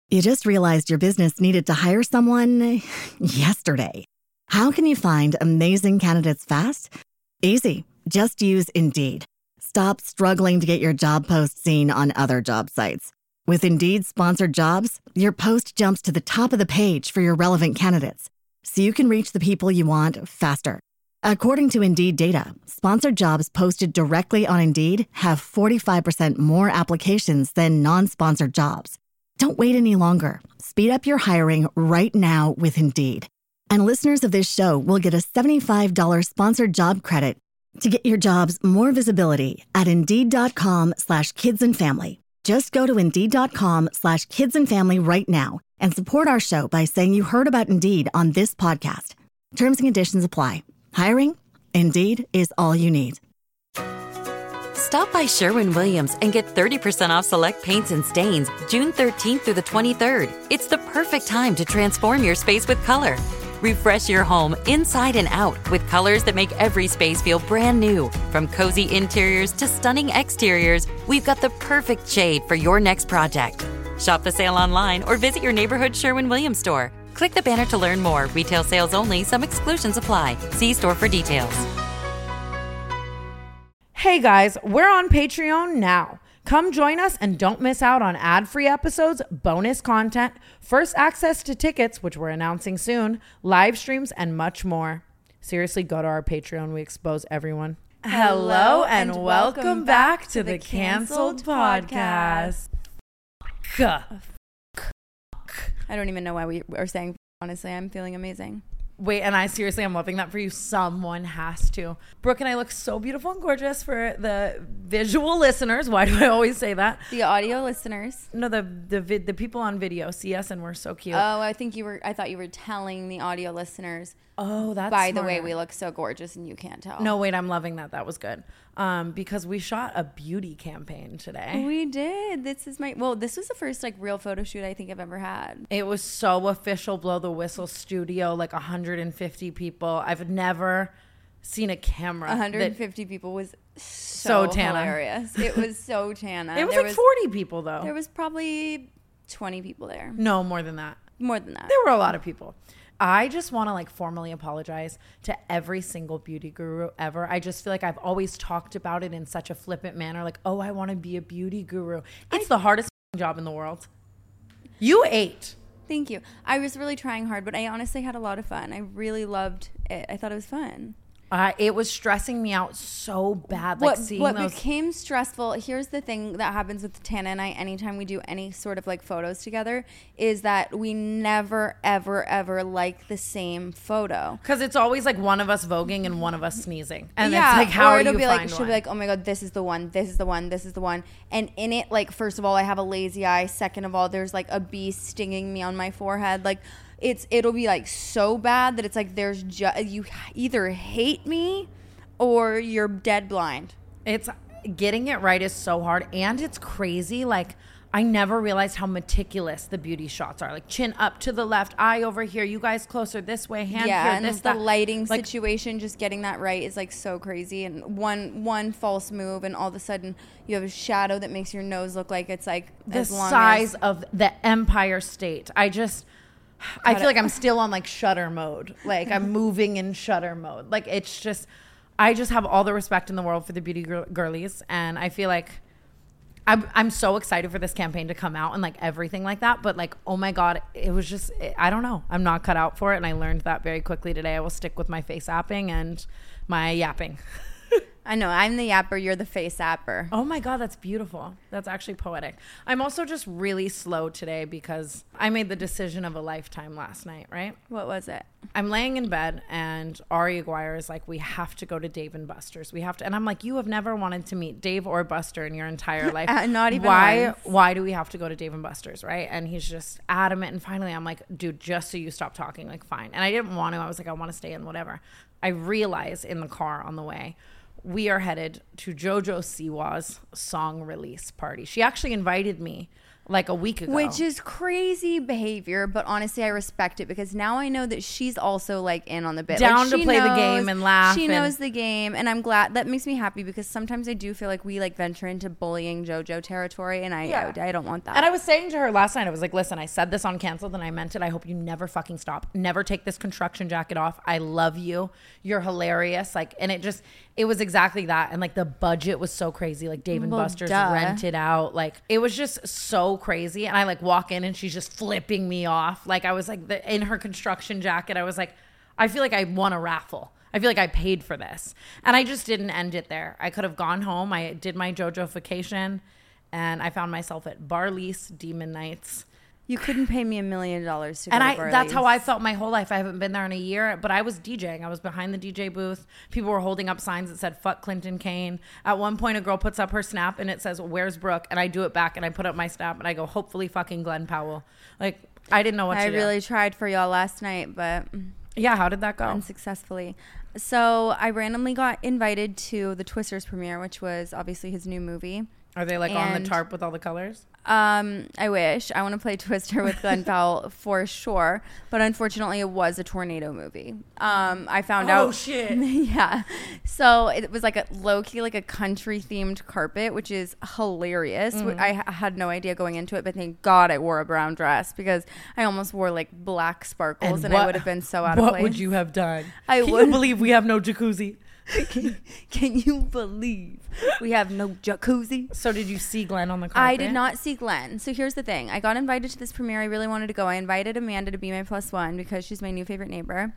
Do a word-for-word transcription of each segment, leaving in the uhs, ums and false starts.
You just realized your business needed to hire someone yesterday. How can you find amazing candidates fast? Easy. Just use Indeed. Stop struggling to get your job post seen on other job sites. With Indeed sponsored jobs, your post jumps to the top of the page for your relevant candidates, so you can reach the people you want faster. According to Indeed data, sponsored jobs posted directly on Indeed have forty-five percent more applications than non-sponsored jobs. Don't wait any longer. Speed up your hiring right now with Indeed. And listeners of this show will get a seventy-five dollars sponsored job credit to get your jobs more visibility at Indeed.com slash kids and family. Just go to Indeed.com slash kids and family right now and support our show by saying you heard about Indeed on this podcast. Terms and conditions apply. Hiring? Indeed is all you need. Stop by Sherwin-Williams and get thirty percent off select paints and stains June thirteenth through the twenty-third. It's the perfect time to transform your space with color. Refresh your home inside and out with colors that make every space feel brand new. From cozy interiors to stunning exteriors, we've got the perfect shade for your next project. Shop the sale online or visit your neighborhood Sherwin-Williams store. Click the banner to learn more. Retail sales only. Some exclusions apply. See store for details. Hey guys, we're on Patreon now. Come join us and don't miss out on ad-free episodes, bonus content, first access to tickets, which we're announcing soon, live streams, and much more. Seriously, go to our Patreon. We expose everyone. Hello and, and welcome, welcome back to the Cancelled Podcast. I don't even know why we are saying, honestly, I'm feeling amazing. Wait, and I seriously, I'm loving that for you. Someone has to. Brooke and I look so beautiful and gorgeous for the visual listeners. Why do I always say that? The audio listeners. No, the the vid, the people on video see us and we're so cute. Oh, I think you were. I thought you were telling the audio listeners. Oh, that's by smarter. The way, we look so gorgeous and you can't tell. No, wait, I'm loving that. That was good. Um, because we shot a beauty campaign today. We did. This is my well. This was the first like real photo shoot I think I've ever had. It was so official. Blow the whistle studio, like one hundred fifty people. I've never seen a camera. one hundred fifty that, people was so, so Tana. Hilarious. It was so Tana. It was there like was, forty people though. There was probably twenty people there. No, more than that. More than that. There were a lot of people. I just want to like formally apologize to every single beauty guru ever. I just feel like I've always talked about it in such a flippant manner. Like, oh, I want to be a beauty guru. It's I, the hardest job in the world. You ate. Thank you. I was really trying hard, but I honestly had a lot of fun. I really loved it. I thought it was fun. Uh, it was stressing me out so bad. Like what seeing what those- became stressful, here's the thing that happens with Tana and I anytime we do any sort of like photos together, is that we never, ever, ever like the same photo. Because it's always like one of us voguing and one of us sneezing. And yeah, it's like, how or do it'll you be find like, she'll one? be like, oh my God, this is the one, this is the one, this is the one. And in it, like, first of all, I have a lazy eye. Second of all, there's like a bee stinging me on my forehead. Like, it's it'll be like so bad that it's like there's ju- you either hate me or you're dead blind. It's getting it right is so hard, and it's crazy. Like, I never realized how meticulous the beauty shots are. Like, chin up to the left, eye over here, you guys closer this way, hand yeah, here, and this, the that. lighting like, situation, just getting that right is like so crazy. And one one false move, and all of a sudden you have a shadow that makes your nose look like it's like the as long size as- of the Empire State. I just, I feel like I'm still on like shutter mode. Like I'm moving in shutter mode. Like it's just. I just have all the respect in the world for the beauty gir- girlies, and I feel like I'm, I'm so excited for this campaign to come out and like everything like that. But like, oh my God, it was just, it, I don't know. I'm not cut out for it, and I learned that very quickly today. I will stick with my face apping and my yapping. I know. I'm the yapper. You're the face apper. Oh my God, that's beautiful. That's actually poetic. I'm also just really slow today because I made the decision of a lifetime last night, right? What was it? I'm laying in bed and Ari Aguirre is like, we have to go to Dave and Buster's. We have to. And I'm like, you have never wanted to meet Dave or Buster in your entire life. uh, not even Why, once. why do we have to go to Dave and Buster's, right? And he's just adamant. And finally, I'm like, dude, just so you stop talking, like, fine. And I didn't want to. I was like, I want to stay in, whatever. I realized in the car on the way, we are headed to JoJo Siwa's song release party. She actually invited me like a week ago. Which is crazy behavior, but honestly, I respect it because now I know that she's also like in on the bit. Down like, to play knows, the game and laugh. She and knows the game, and I'm glad. That makes me happy because sometimes I do feel like we like venture into bullying JoJo territory, and I Yeah. I, I don't want that. And I was saying to her last night, I was like, listen, I said this on Canceled and I meant it. I hope you never fucking stop. Never take this construction jacket off. I love you. You're hilarious. Like, and it just, it was exactly that. And like the budget was so crazy. Like Dave and Well, Buster's duh. rented out. Like it was just so crazy. And I like walk in and she's just flipping me off. Like I was like the, in her construction jacket. I was like, I feel like I won a raffle. I feel like I paid for this. And I just didn't end it there. I could have gone home. I did my JoJo-fication and I found myself at Barlease Demon Nights. You couldn't pay me a million dollars to go And to I Barley's. that's how I felt my whole life. I haven't been there in a year, but I was DJing. I was behind the D J booth. People were holding up signs that said fuck Clinton Kane. At one point a girl puts up her snap and it says where's Brooke, and I do it back and I put up my snap and I go hopefully fucking Glenn Powell. Like I didn't know what I to really do. tried for y'all last night, but Yeah, how did that go? unsuccessfully. So I randomly got invited to the Twisters premiere, which was obviously his new movie. Are they like on and- the tarp with all the colors? Um, I wish. I want to play Twister with Glenn Powell for sure, but unfortunately, it was a tornado movie. Um, I found out. Oh shit! Yeah, so it was like a low key, like a country themed carpet, which is hilarious. Mm-hmm. I h- had no idea going into it, but thank God I wore a brown dress because I almost wore like black sparkles, and, I would have been so out of What place. would you have done? I Can would- you believe we have no jacuzzi? Can, can you believe we have no jacuzzi? So did you see Glenn on the carpet? I did not see Glenn. So here's the thing. I got invited to this premiere. I really wanted to go. I invited Amanda to be my plus one because she's my new favorite neighbor.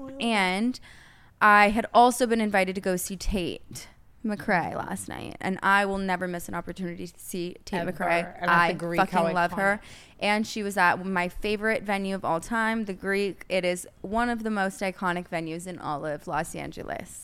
And I had also been invited to go see Tate McRae last night. And I will never miss an opportunity to see Tate Ever. McRae. And at I the Greek, how fucking love her. iconic. And she was at my favorite venue of all time, the Greek. It is one of the most iconic venues in all of Los Angeles.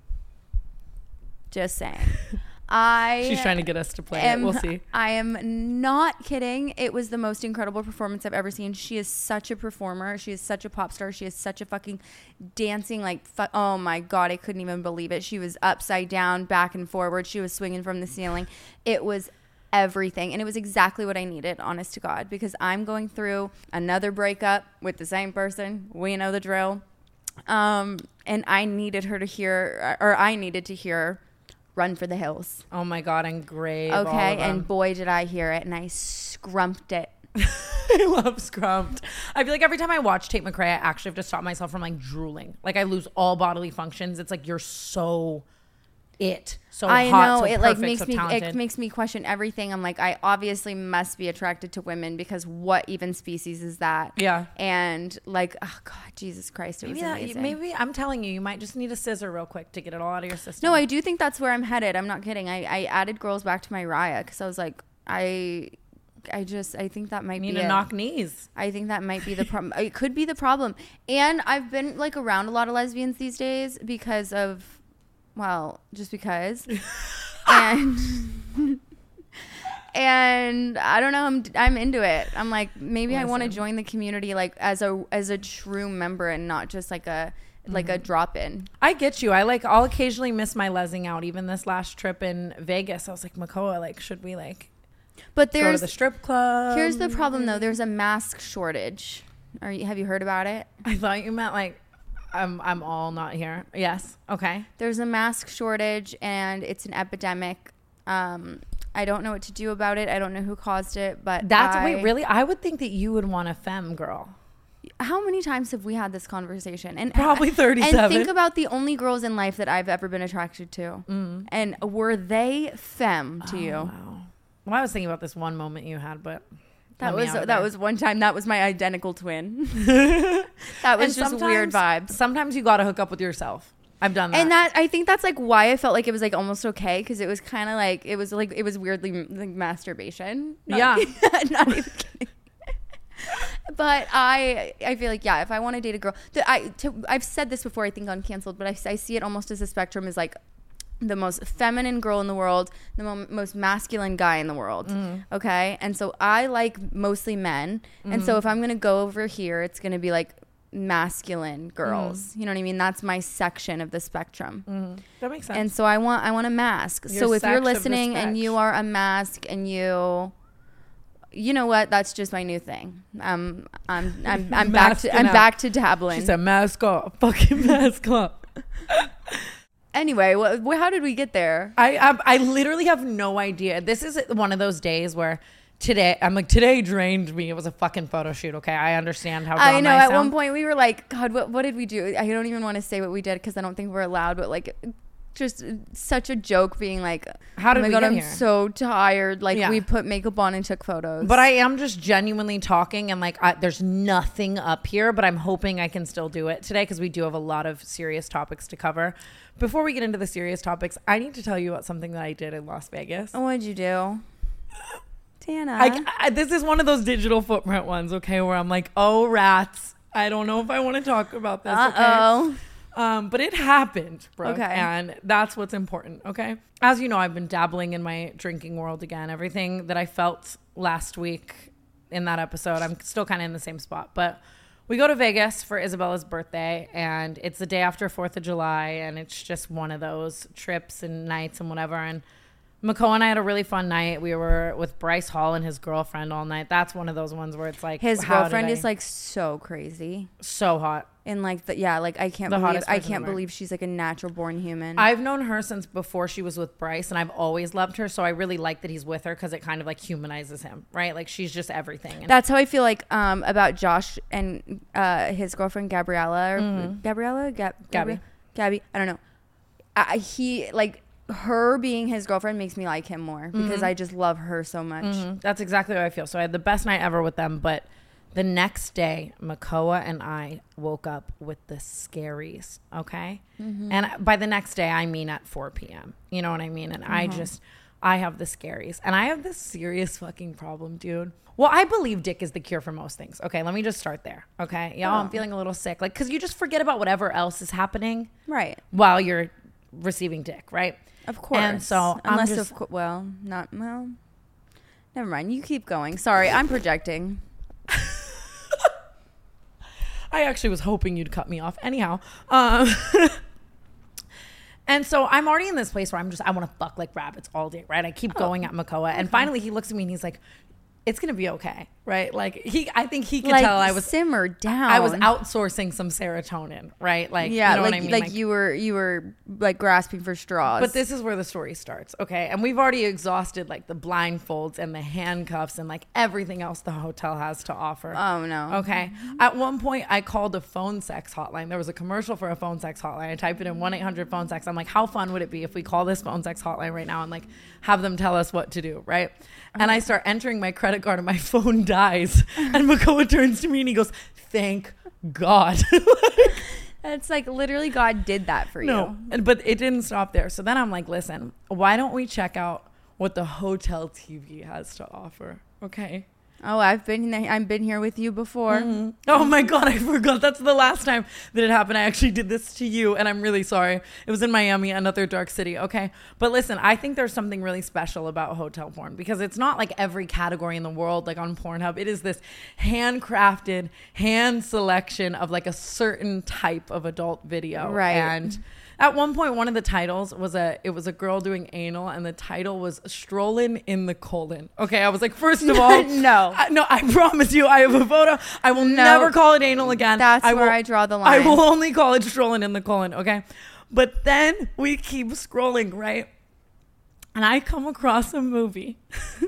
Just saying. I She's trying to get us to play am, it. We'll see. I am not kidding. It was the most incredible performance I've ever seen. She is such a performer. She is such a pop star. She is such a fucking dancing, like, fu- oh my God, I couldn't even believe it. She was upside down, back and forward. She was swinging from the ceiling. It was everything. And it was exactly what I needed, honest to God, because I'm going through another breakup with the same person. We know the drill. Um, and I needed her to hear, or I needed to hear Run for the Hills. Oh my God, and Grave. all Okay, of them. and boy, did I hear it, and I scrumped it. I love Scrumped. I feel like every time I watch Tate McRae, I actually have to stop myself from like drooling. Like I lose all bodily functions. It's like you're so it, so I hot, know so it like perfect, makes so me talented. it makes me question everything. I'm like, I obviously must be attracted to women because what even species is that? Yeah. And like, oh God, Jesus Christ, it was Maybe, that, amazing. maybe I'm telling you, you might just need a scissor real quick to get it all out of your system. No, I do think that's where I'm headed. I'm not kidding. I, I added girls back to my Raya because I was like, I, I just I think that might need be to it. knock knees. I think that might be the problem. It could be the problem. And I've been like around a lot of lesbians these days because of, well, just because. and and I don't know, I'm I'm into it. I'm like, maybe I want to Listen. join the community like as a as a true member and not just like a like a drop in. I get you. I like. I'll occasionally miss my lesing out. Even this last trip in Vegas, I was like, Makoa, like, should we like But go to there's the strip club? here's the problem though. There's a mask shortage. Are you, have you heard about it? I thought you meant like, I'm I'm all not here. Yes. Okay. There's a mask shortage and it's an epidemic. Um, I don't know what to do about it. I don't know who caused it, but That's I, wait, really? I would think that you would want a femme girl. How many times have we had this conversation? And Probably thirty-seven. And think about the only girls in life that I've ever been attracted to. Mm. And were they femme to you? Wow. Well, I was thinking about this one moment you had, but That let me was out of that there. was one time. That was my identical twin. That was And just weird sometimes- vibe. Sometimes you got to hook up with yourself. I've done that. And that I think that's like why I felt like it was like almost okay because it was kind of like it was like it was weirdly like masturbation. Not, Yeah. not even kidding. But I I feel like yeah, if I want to date a girl, the, I to, I've said this before I think on Canceled, but I, I see it almost as a spectrum as like the most feminine girl in the world, the mo- most masculine guy in the world. Mm. Okay, and so I like mostly men, mm-hmm. and so if I'm gonna go over here, it's gonna be like masculine girls. Mm. You know what I mean? That's my section of the spectrum. Mm. That makes sense. And so I want I want a mask. Your so if sex you're of the listening and spec. you are a mask and you you know what? That's just my new thing. Um, I'm I'm I'm back to I'm out. back to dabbling. She said, "Mask off, fucking mask off." Anyway, wh- wh- how did we get there? I, I I literally have no idea. This is one of those days where today I'm like, today drained me. It was a fucking photo shoot. Okay, I understand how. I know. I At sound. one point, we were like, God, what what did we do? I don't even want to say what we did because I don't think we're allowed. But like, just such a joke, being like, How did oh my we God, get I'm here? so tired. Like Yeah. we put makeup on and took photos. But I am just genuinely talking, and like, I, there's nothing up here, but I'm hoping I can still do it today because we do have a lot of serious topics to cover. Before we get into the serious topics, I need to tell you about something that I did in Las Vegas. what did you do, Tana? I, I, this is one of those digital footprint ones, okay, where I'm like, oh, rats. I don't know if I want to talk about this. Uh oh. Okay? Um, but it happened, bro. Okay. And that's what's important, okay? As you know, I've been dabbling in my drinking world again. Everything that I felt last week in that episode, I'm still kind of in the same spot. But we go to Vegas for Isabella's birthday, and it's the day after fourth of July, and it's just one of those trips and nights and whatever. And Makoa and I had a really fun night. We were with Bryce Hall and his girlfriend all night. That's one of those ones where it's like, His how did girlfriend I- is like so crazy. so hot. And like the, yeah, like I can't The believe hottest I person can't ever. believe she's like a natural born human. I've known her since before she was with Bryce, and I've always loved her. So I really like that he's with her because it kind of like humanizes him, right? Like she's just everything. And That's how I feel like um about Josh and uh his girlfriend Gabriella or Mm-hmm. Gabriella Gab- Gabby. Gabby Gabby I don't know. I, he like her being his girlfriend makes me like him more because I just love her so much. Mhm. That's exactly how I feel. So I had the best night ever with them. But the next day, Makoa and I woke up with the scaries. Okay. And by the next day, I mean at four p.m. You know what I mean? And I just, I have the scaries. And I have this serious fucking problem, dude. Well, I believe dick is the cure for most things. Okay. Let me just start there. Okay. Yeah. I'm feeling a little sick. Like, cause you just forget about whatever else is happening Right. while you're receiving dick. Right. Of course. And so I'm unless just- of course, well, not well. Never mind. You keep going. Sorry, I'm projecting. I actually was hoping you'd cut me off. Anyhow. Um, and so I'm already in this place where I'm just, I want to fuck like rabbits all day, right? I keep going at Makoa. And finally he looks at me and he's like, it's going to be okay, right? Like he, I think he could Like tell I was, simmer down. I was outsourcing some serotonin, right? Like, Yeah, you know like what I mean? like you were you were like grasping for straws. But this is where the story starts, okay? And we've already exhausted like the blindfolds and the handcuffs and like everything else the hotel has to offer. Oh no. Okay. At one point, I called a phone sex hotline. There was a commercial for a phone sex hotline. I typed it in one eight hundred phone sex. I'm like, how fun would it be if we call this phone sex hotline right now and like have them tell us what to do, right? And I start entering my credit card and my phone dies. And Makoa turns to me and he goes, thank God. It's like literally God did that for No, you. and- but it didn't stop there. So then I'm like, listen, why don't we check out what the hotel T V has to offer? Okay. Oh, I've been there. I've been here with you before. Oh my God, I forgot. That's the last time that it happened. I actually did this to you, and I'm really sorry. It was in Miami, another dark city. Okay. But listen, I think there's something really special about hotel porn because it's not like every category in the world, like on Pornhub. It is this handcrafted, hand selection of like a certain type of adult video. Right. And at one point, one of the titles was a, it was a girl doing anal, and the title was "Strolling in the Colon." Okay, I was like, first of all, No. I, no, I promise you, I have a photo. I will No. never call it anal again. That's I where will, I draw the I line. will only call it "Strolling in the Colon." Okay, but then we keep scrolling, right? And I come across a movie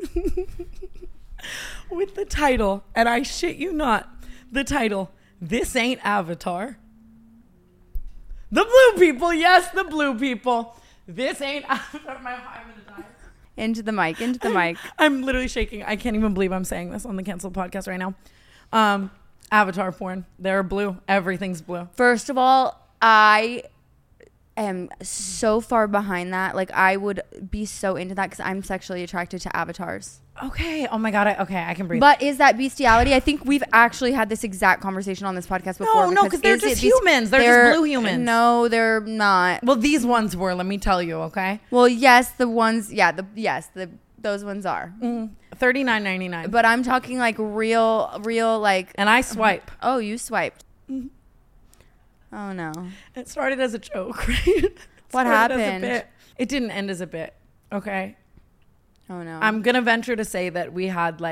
with the title, and I shit you not, the title, "This Ain't Avatar." The blue people, yes, the blue people. This ain't Avatar. My, I'm gonna die. Into the mic. Into the mic. I'm literally shaking. I can't even believe I'm saying this on the canceled podcast right now. Um, Avatar porn. They're blue. Everything's blue. First of all, I am so far behind that. Like I would be so into that because I'm sexually attracted to avatars. Okay. Oh my God. I, okay. I can breathe. But is that bestiality? I think we've actually had this exact conversation on this podcast before. No, no, 'cause they're is it just besti- humans. They're just blue humans. No, they're not. well, these ones were. Let me tell you. Okay. Well, yes, the ones. Yeah, the yes, the those ones are. thirty-nine ninety-nine. But I'm talking like real, real like. And I swipe. Oh, you swiped. Oh no. It started as a joke, right? It What started as a happened? bit. It didn't end as a bit. Okay. Oh no. I'm gonna venture to say that we had like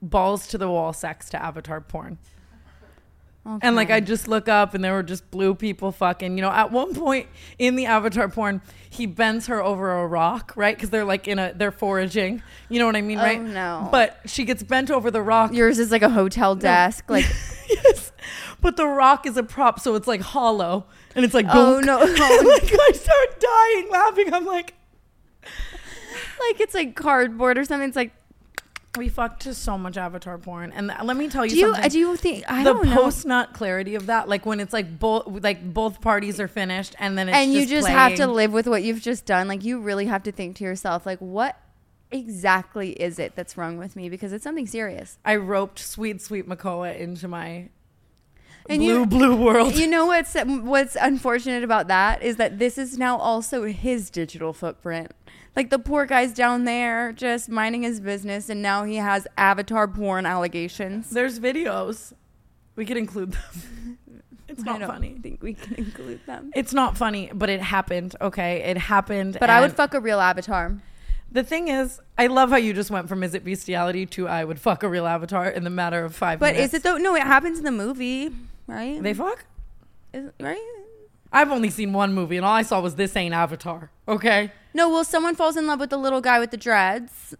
balls to the wall sex to Avatar porn. Okay. And like I just look up and there were just blue people fucking, you know, at one point in the Avatar porn, he bends her over a rock, right? Because they're like in a, they're foraging. You know what I mean, Oh, right? no. But she gets bent over the rock. Yours is like a hotel desk. Like, Yes. But the rock is a prop, so it's like hollow. And it's like, oh bonk. no. And, like I start dying laughing. I'm like, Like it's like cardboard or something. It's like, we fucked to so much Avatar porn. And th- let me tell you do you, something. do you think, I the don't know. post nut clarity of that, like when it's like both like both parties are finished and then it's and just you just playing. have to live with what you've just done. Like you really have to think to yourself, like, what exactly is it that's wrong with me? Because it's something serious. I roped sweet sweet Makoa into my And blue you, blue world. you know what's what's unfortunate about that is that this is now also his digital footprint. Like the poor guy's down there just minding his business, and now he has Avatar porn allegations. There's videos. We could include them. It's I not don't funny. think we can include them. It's not funny, but it happened. Okay, it happened. But I would and fuck a real Avatar. The thing is, I love how you just went from is it bestiality to I would fuck a real Avatar in the matter of five But minutes. is it though? No, it happens in the movie, right? They fuck? Is, right? I've only seen one movie and all I saw was This Ain't Avatar. Okay. No, well, someone falls in love with the little guy with the dreads,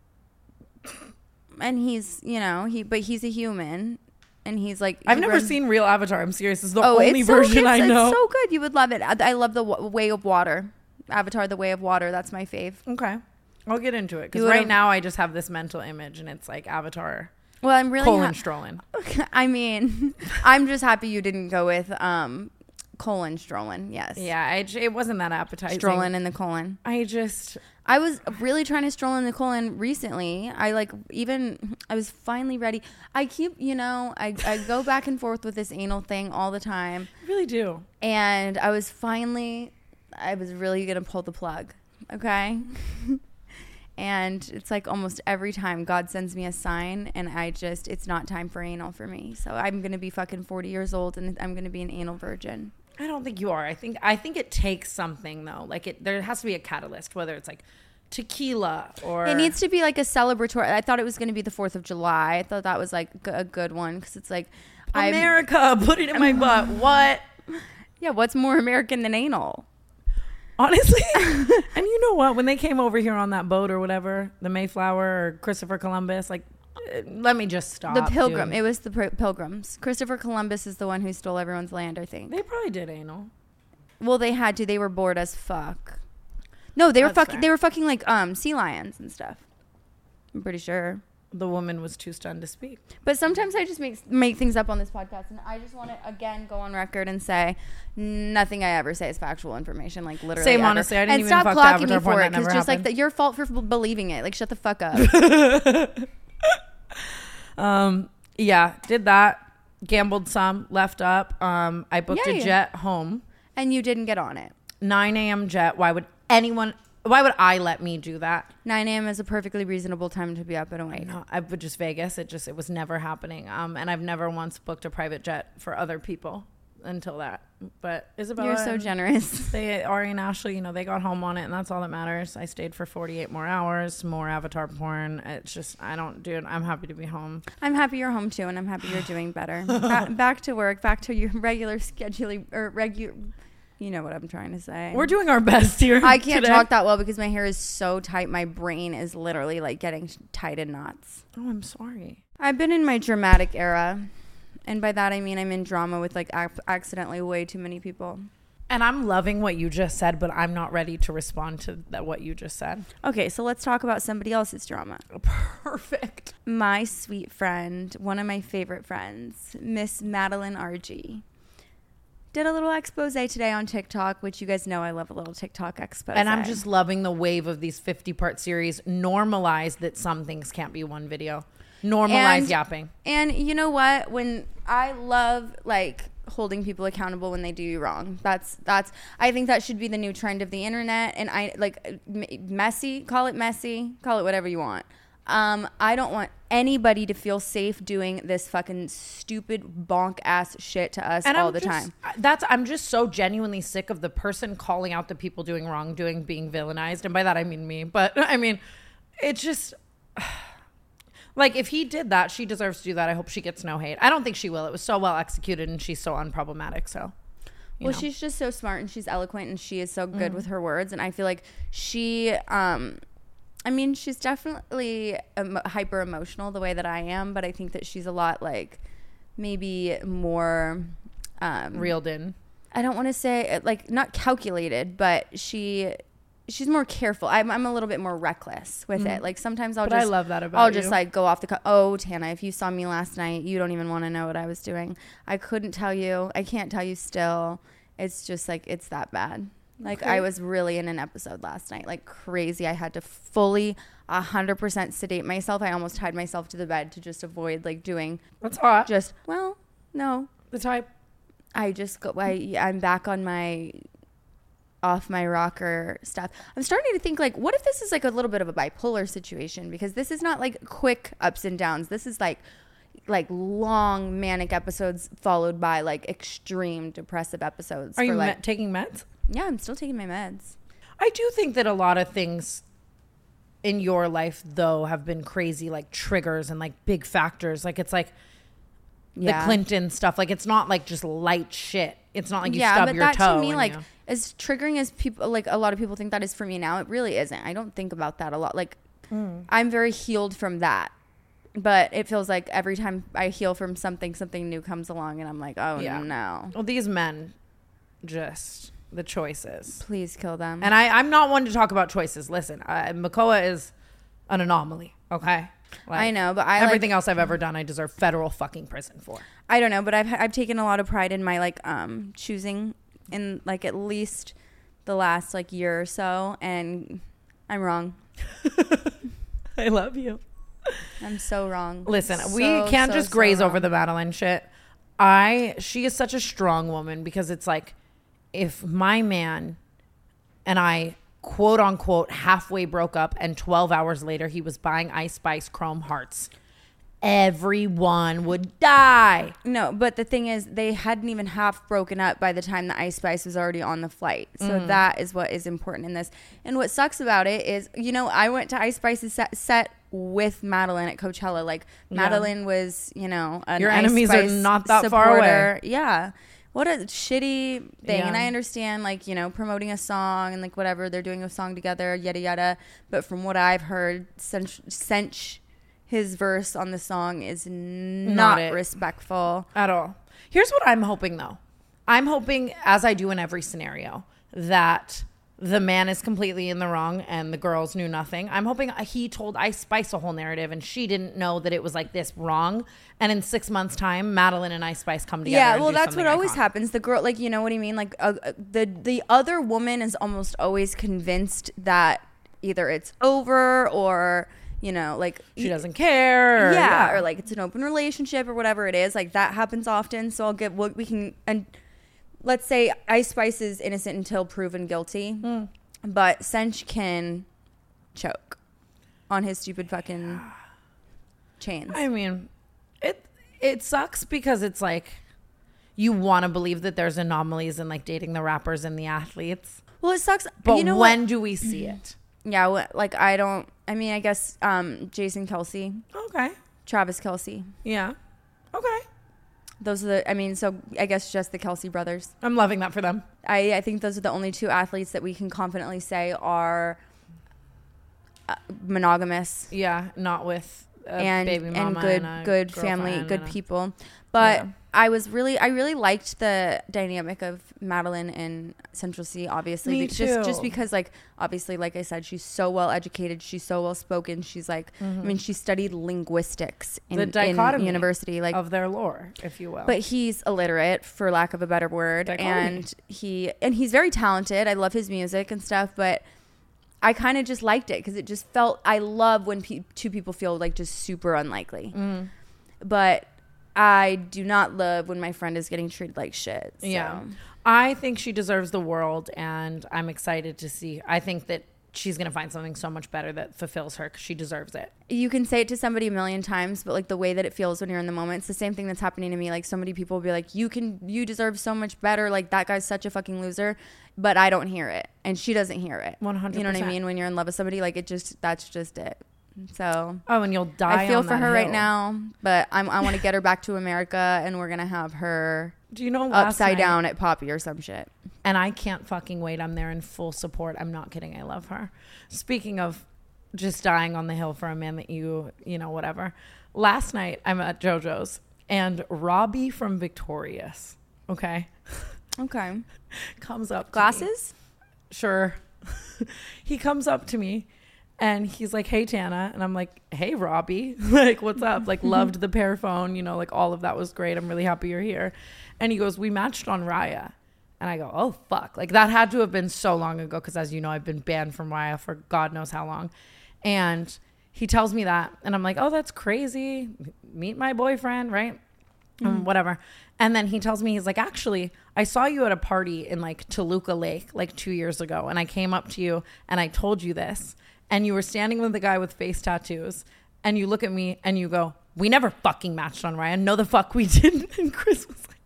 and he's, you know, he, but he's a human, and he's like. I've he never runs- seen Real Avatar. I'm serious. It's the Oh, only it's so, version it's, I know. It's so good. You would love it. I, I love the w- Way of Water. Avatar: The Way of Water. That's my fave. Okay. I'll get into it because You right would've- now I just have this mental image and it's like Avatar Well, I'm really. colon ha- strolling. I mean, I'm just happy you didn't go with um, colon strolling. Yes. Yeah, I, j- it wasn't that appetizing. Strolling in the colon. I just I was really trying to stroll in the colon recently. I like even I was finally ready. I keep, you know, I, I go back and forth with this anal thing all the time. really do. And I was finally I was really gonna pull the plug. Okay. And it's like almost every time God sends me a sign and I just it's not time for anal for me. So I'm gonna be fucking forty years old and I'm gonna be an anal virgin. I don't think you are. I think I think it takes something though. Like it, there has to be a catalyst, whether it's like tequila or It needs to be like a celebratory. I thought it was going to be the fourth of July. I thought that was like g- a good one because it's like I'm- America. Put it in my butt. What? Yeah, what's more American than anal? Honestly, and you know what? When they came over here on that boat or whatever, the Mayflower or Christopher Columbus, like, uh, let me just stop. The Pilgrim. dude. It was the pr- Pilgrims. Christopher Columbus is the one who stole everyone's land, I think. They probably did anal. Well, they had to. They were bored as fuck. No, they were That's fucking. fair. They were fucking like um sea lions and stuff. I'm pretty sure. The woman was too stunned to speak. But sometimes I just make make things up on this podcast, and I just want to again go on record and say nothing I ever say is factual information. Like literally, Same, ever. honestly, I didn't and even stop fuck the clocking Avatar me porn. for That it because never just like happened. the, your fault for b- believing it. Like shut the fuck up. Um, yeah, did that. Gambled some, left up. Um, I booked Yay. a jet home. And you didn't get on it. nine a.m. jet. Why would anyone? Why would I let me do that? nine a.m. is a perfectly reasonable time to be up and awake. No, I would just Vegas. It just it was never happening. Um, and I've never once booked a private jet for other people until that. But Isabella, You're so generous. They Ari and Ashley, you know, they got home on it, and that's all that matters. I stayed for forty-eight more hours, more Avatar porn. It's just I don't, dude. I'm happy to be home. I'm happy you're home too, and I'm happy you're doing better. Ba- back to work, back to your regular scheduling or regular. You know what I'm trying to say. We're doing our best here. I can't today. talk that well because my hair is so tight. My brain is literally like getting tied in knots. Oh, I'm sorry. I've been in my dramatic era. And by that, I mean I'm in drama with like ac- accidentally way too many people. And I'm loving what you just said, but I'm not ready to respond to that, what you just said. Okay, so let's talk about somebody else's drama. Perfect. My sweet friend, one of my favorite friends, Miss Madeline R G, did a little expose today on TikTok, which you guys know I love a little TikTok expose. And I'm just loving the wave of these fifty-part series. Normalize that some things can't be one video. Normalize And- yapping. And you know what? When I love like holding people accountable when they do you wrong. That's that's I think that should be the new trend of the internet. And I like m- messy, call it messy, call it whatever you want. Um, I don't want anybody to feel safe doing this fucking stupid bonk ass shit to us And all I'm the just- time. That's I'm just so genuinely sick of the person calling out the people doing wrong, doing being villainized, and by that I mean me. But I mean, it's just Like, if he did that, she deserves to do that. I hope she gets no hate. I don't think she will. It was so well executed, and she's so unproblematic. So, well, know. she's just so smart, and she's eloquent, and she is so good mm. with her words. And I feel like she, um, I mean, she's definitely um, hyper emotional the way that I am, but I think that she's a lot like maybe more um, reeled in. I don't want to say like not calculated, but she. She's more careful. I'm, I'm a little bit more reckless with mm. it. Like sometimes I'll but just, I love that about I'll you. just like go off the, co- oh, Tana, if you saw me last night, you don't even want to know what I was doing. I couldn't tell you. I can't tell you still. It's just like, it's that bad. Like okay. I was really in an episode last night, like crazy. I had to fully a hundred percent sedate myself. I almost tied myself to the bed to just avoid like doing. That's hot. Just, well, no. The type. I just go, I, I'm back on my... off my rocker stuff. I'm starting to think like, what if this is like a little bit of a bipolar situation? Because this is not like quick ups and downs. This is like like long manic episodes followed by like extreme depressive episodes. Are for you like, me- taking meds? Yeah, I'm still taking my meds. I do think that a lot of things in your life though have been crazy, like triggers and like big factors. Like it's like yeah. the Clinton stuff. Like it's not like just light shit. It's not like you yeah, stub but your that toe. To me, like you... as triggering as people, like a lot of people think that is for me now, it really isn't. I don't think about that a lot. Like mm. I'm very healed from that, but it feels like every time I heal from something, something new comes along, and I'm like, oh yeah. no. Well, these men, just the choices. Please kill them. And I, I'm not one to talk about choices. Listen, uh, Makoa is an anomaly. Okay. Like, I know, but I everything like, else I've ever done, I deserve federal fucking prison for. I don't know, but I've I've taken a lot of pride in my like um choosing in like at least the last like year or so, and I'm wrong. I love you. I'm so wrong. Listen, so, we can't so, just so graze wrong. over the Madeline shit. I she is such a strong woman because it's like if my man and I quote unquote halfway broke up and twelve hours later he was buying Ice Spice chrome hearts, everyone would die. No, but the thing is they hadn't even half broken up by the time the Ice Spice was already on the flight. So mm. that is what is important in this. And what sucks about it is, you know, I went to Ice Spice's set, set with Madeline at Coachella. Like yeah. Madeline was, you know, an your Ice enemies Spice are not that supporter. far away. Yeah. What a shitty thing. Yeah. And I understand, like, you know, promoting a song and, like, whatever. They're doing a song together, yada, yada. But from what I've heard, Sench, Sench his verse on the song is not, not respectful. At all. Here's what I'm hoping, though. I'm hoping, as I do in every scenario, that the man is completely in the wrong and the girls knew nothing. I'm hoping he told Ice Spice a whole narrative and she didn't know that it was like this wrong. And in six months' time, Madeline and Ice Spice come together. Yeah, and well, do that's what always iconic. happens. The girl, like, you know what I mean? Like, uh, the the other woman is almost always convinced that either it's over or, you know, like she doesn't care. Or, yeah, yeah, or like it's an open relationship or whatever it is. Like that happens often. So I'll get what we can. And let's say Ice Spice is innocent until proven guilty. Mm. But Sench can choke on his stupid fucking chains. I mean, it it sucks because it's like you want to believe that there's anomalies in like dating the rappers and the athletes. Well, it sucks. But you know when what? do we see it? Yeah, like I don't. I mean, I guess um, Jason Kelsey. Okay. Travis Kelsey. Yeah. Okay. Those are the, I mean, so I guess just the Kelsey brothers. I'm loving that for them. I, I think those are the only two athletes that we can confidently say are uh, monogamous. Yeah, not with a and baby mama and good, and good family, good a, people. But yeah. I was really, I really liked the dynamic of Madeline and Central C. Obviously, Me Be- just too. just because, like, obviously, like I said, she's so well educated, she's so well spoken. She's like, mm-hmm. I mean, she studied linguistics in, the dichotomy in university, like of their lore, if you will. But he's illiterate, for lack of a better word, dichotomy. and he and he's very talented. I love his music and stuff, but I kind of just liked it because it just felt. I love when pe- two people feel like just super unlikely, mm. but I do not love when my friend is getting treated like shit. So. Yeah, I think she deserves the world, and I'm excited to see. I think that she's gonna find something so much better that fulfills her because she deserves it. You can say it to somebody a million times, but like the way that it feels when you're in the moment, it's the same thing that's happening to me. Like so many people will be like, "You can, you deserve so much better." Like that guy's such a fucking loser, but I don't hear it, and she doesn't hear it. One hundred. You know what I mean? When you're in love with somebody, like it just that's just it. So oh, and you'll die. I feel on for that her right hill. now, but I'm, I want to get her back to America, and we're gonna have her Do you know last upside night- down at Poppy or some shit. And I can't fucking wait. I'm there in full support. I'm not kidding. I love her. Speaking of just dying on the hill for a man that you, you know, whatever. Last night I'm at JoJo's and Robbie from Victorious, okay, Okay. comes up to me. Glasses? Sure. He comes up to me and he's like, hey, Tana. And I'm like, hey, Robbie. Like, what's up? Like, loved the pear phone. You know, like all of that was great. I'm really happy you're here. And he goes, we matched on Raya. And I go, oh, fuck. Like, that had to have been so long ago because, as you know, I've been banned from Raya for God knows how long. And he tells me that. And I'm like, oh, that's crazy. Meet my boyfriend, right? Mm-hmm. Um, whatever. And then he tells me, he's like, actually, I saw you at a party in, like, Toluca Lake, like, two years ago. And I came up to you and I told you this. And you were standing with the guy with face tattoos. And you look at me and you go, we never fucking matched on Raya. No, the fuck we didn't. And Chris was like,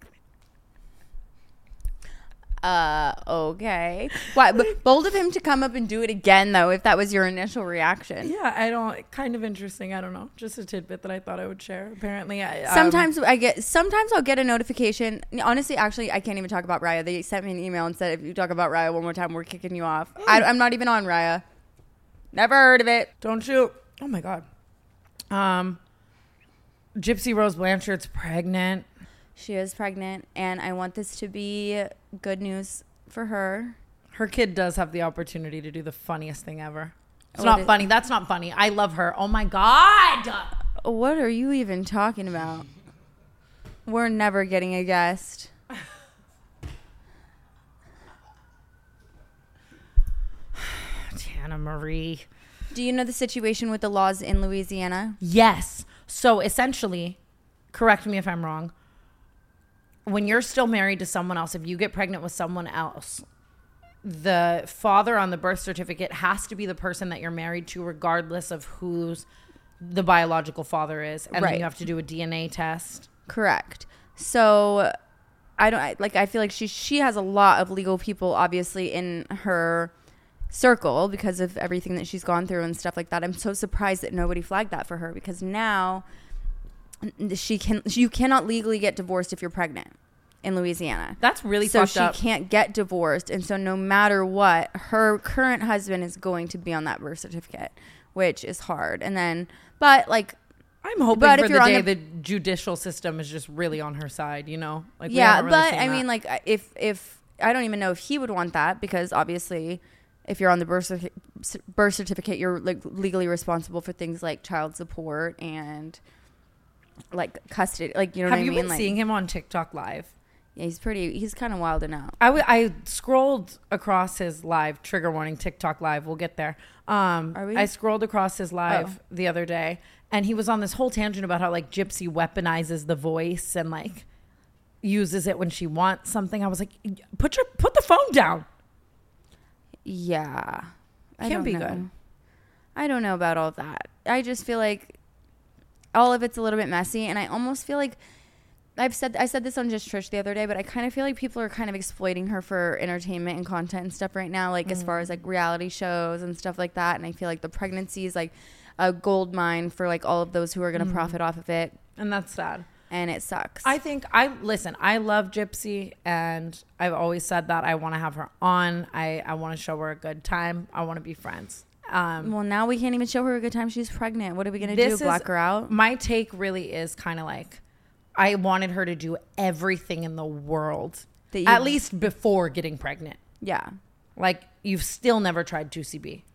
Uh, okay. Why? But bold of him to come up and do it again, though, if that was your initial reaction. yeah, I don't, kind of interesting. I don't know. Just a tidbit that I thought I would share. Apparently, I, um, Sometimes I get, sometimes I'll get a notification. Honestly, actually, I can't even talk about Raya. They sent me an email and said, if you talk about Raya one more time, we're kicking you off. I, I'm not even on Raya. Never heard of it. Don't you? Oh my God. Um, Gypsy Rose Blanchard's pregnant. She is pregnant, and I want this to be good news for her. Her kid does have the opportunity to do the funniest thing ever. It's What not is- funny. That's not funny. I love her. Oh my God. What are you even talking about? We're never getting a guest. Tana Marie. Do you know the situation with the laws in Louisiana? Yes. So essentially, correct me if I'm wrong, when you're still married to someone else, if you get pregnant with someone else, the father on the birth certificate has to be the person that you're married to, regardless of who's the biological father is. And then Right. you have to do a D N A test. Correct. So I don't I- like I feel like she she has a lot of legal people obviously in her circle because of everything that she's gone through and stuff like that. I'm so surprised that nobody flagged that for her, because now she can you cannot legally get divorced if you're pregnant in Louisiana. That's really So fucked she up. can't get divorced, and so no matter what, her current husband is going to be on that birth certificate, which is hard. And then but like I'm hoping But for if the you're on day the- the judicial system is just really on her side, you know? Like, we yeah, haven't really but seen I that. mean, like, if if I don't even know if he would want that, because obviously, if you're on the birth certi- birth certificate, you're like legally responsible for things like child support and like custody. Like, you know have what you I mean? been Like, seeing him on TikTok live? yeah, he's pretty. He's kind of wilding out. I, w- I scrolled across his live, trigger warning, TikTok live. We'll get there. Um, Are we? I scrolled across his live Oh. the other day, and he was on this whole tangent about how, like, Gypsy weaponizes the voice and, like, uses it when she wants something. I was like, put your put the phone down. Yeah, I Can't don't be know. good. I don't know about all of that. I just feel like all of it's a little bit messy, and I almost feel like I've said I said this on Just Trish the other day, but I kind of feel like people are kind of exploiting her for entertainment and content and stuff right now, like as far as like reality shows and stuff like that. And I feel like the pregnancy is like a gold mine for like all of those who are going to profit off of it, And that's sad. and it sucks. I think I listen, I love Gypsy, and I've always said that I want to have her on. I, I want to show her a good time. I want to be friends. Um, well, now we can't even show her a good time. She's pregnant. What are we going to This do? Block is- her out? my take really is kind of like, I wanted her to do everything in the world, That you- at least before getting pregnant. Yeah. Like, you've still never tried two C B.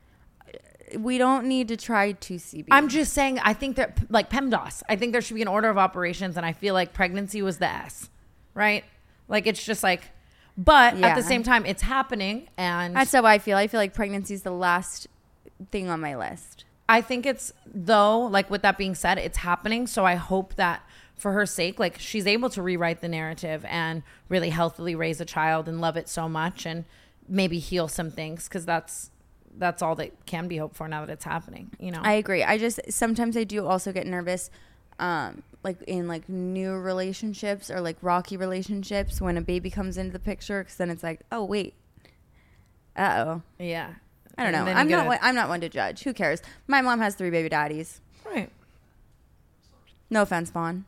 We don't need to try two C B. I'm just saying, I think that, like, PEMDAS, I think there should be an order of operations, and I feel like pregnancy was the S, right? Like, it's just like, but at Yeah. the same time, it's happening, and That's how I feel. I feel like pregnancy is the last thing on my list. I think it's, though, like, with that being said, it's happening. So I hope that for her sake, like, she's able to rewrite the narrative and really healthily raise a child and love it so much, and maybe heal some things, because that's that's all that can be hoped for now that it's happening, you know? I agree. I just sometimes I do also get nervous, um, like in like new relationships or like rocky relationships when a baby comes into the picture, because then it's like, oh wait, uh oh, yeah. I don't know. And then you I'm get not. a- one- I'm not one to judge. Who cares? My mom has three baby daddies. Right. No offense, Vaughn.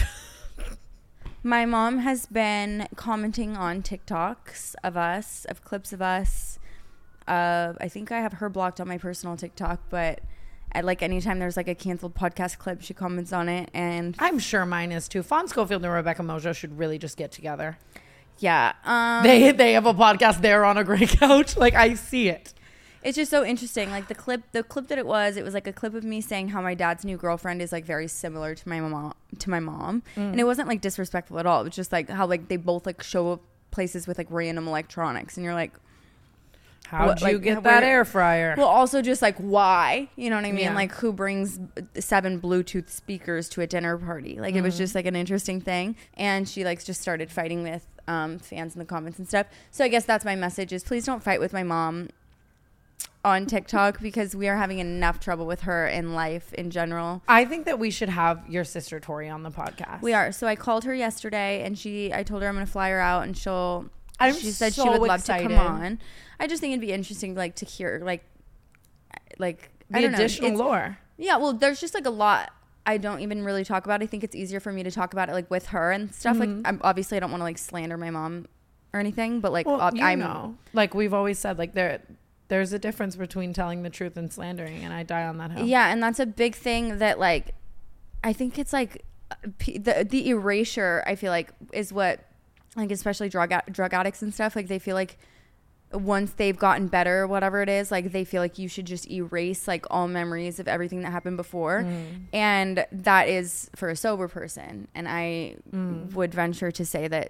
My mom has been commenting on TikToks of us, of clips of us. Uh, I think I have her blocked on my personal TikTok, but at like anytime there's like a canceled podcast clip, she comments on it. And I'm sure mine is too. Fawn Schofield and Rebecca Mojo should really just get together. yeah, um, They they have a podcast. They're on a great couch. Like, I see it. it's just so interesting. Like the clip, the clip that it was, it was like a clip of me saying how my dad's new girlfriend is like very similar to my mom, to my mom, Mm. and it wasn't like disrespectful at all. It was just like how like they both like show up places with like random electronics, and you're like, How'd What, you like, get where- that air fryer? well, also just like why, you know what I mean? Yeah. Like who brings seven Bluetooth speakers to a dinner party? Like it was just like an interesting thing, and she like just started fighting with um, fans in the comments and stuff. So I guess that's my message: is please don't fight with my mom on TikTok because we are having enough trouble with her in life in general. I think that we should have your sister Tori on the podcast. We are. So I called her yesterday, and she, I told her I'm going to fly her out, and she'll. I'm she said she so would love excited. to come on. I just think it'd be interesting, like to hear, like, like I The don't know. additional It's- lore. Yeah, well, there's just like a lot I don't even really talk about. I think it's easier for me to talk about it like with her and stuff. Mm-hmm. Like, I'm, obviously, I don't want to like slander my mom or anything, but like, Well, ob- you I'm know, like we've always said, like there, there's a difference between telling the truth and slandering, and I die on that hill. yeah, and that's a big thing that like, I think it's like p- the the erasure. I feel like is what like especially drug ad- drug addicts and stuff. Like they feel like once they've gotten better or whatever it is, like they feel like you should just erase like all memories of everything that happened before. Mm. And that is for a sober person. And I Mm. would venture to say that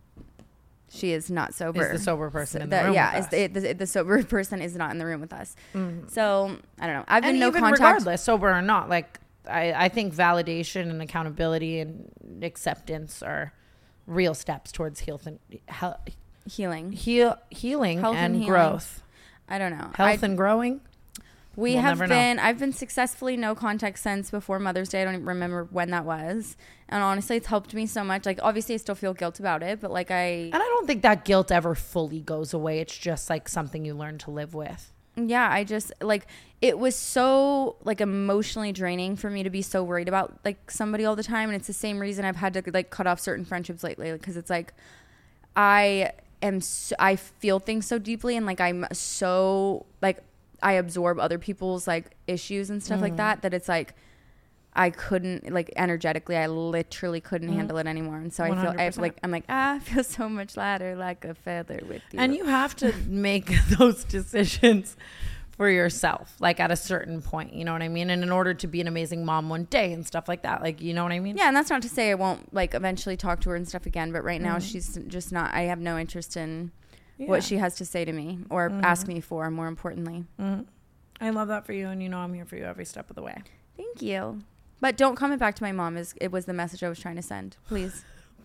she is not sober. Is the sober person in the The- room yeah, with is us. the, the, the sober person is not in the room with us. Mm. So I don't know. I've been And no even contact. regardless, sober or not, like I, I think validation and accountability and acceptance are real steps towards health and health, Healing. heal, healing Health and, and healing. growth. I don't know. Health I- and growing. We We'll have never know. been, I've been successfully no contact since before Mother's Day. I don't even remember when that was. And honestly, it's helped me so much. Like, obviously, I still feel guilt about it, but like, I, And I don't think that guilt ever fully goes away. It's just like something you learn to live with. yeah, I just, like, it was so, like, emotionally draining for me to be so worried about, like, somebody all the time. And it's the same reason I've had to, like, cut off certain friendships lately. Because it's like, I am, so, I feel things so deeply. And, like, I'm so, like, I absorb other people's like issues and stuff Mm. like that, that it's like I couldn't like energetically, I literally couldn't Mm. handle it anymore. And so I one feel hundred I percent. like I'm like ah, I feel so much lighter like a feather with you. And you have to make those decisions for yourself, like at a certain point, you know what I mean? And in order to be an amazing mom one day and stuff like that, like, you know what I mean? yeah, and that's not to say I won't like eventually talk to her and stuff again, but right now Mhm. she's just not. I have no interest in Yeah. what she has to say to me or Mhm. ask me for. More importantly, Mhm. I love that for you, and you know I'm here for you every step of the way. thank you. But don't comment back to my mom. Is it was the message I was trying to send? Please.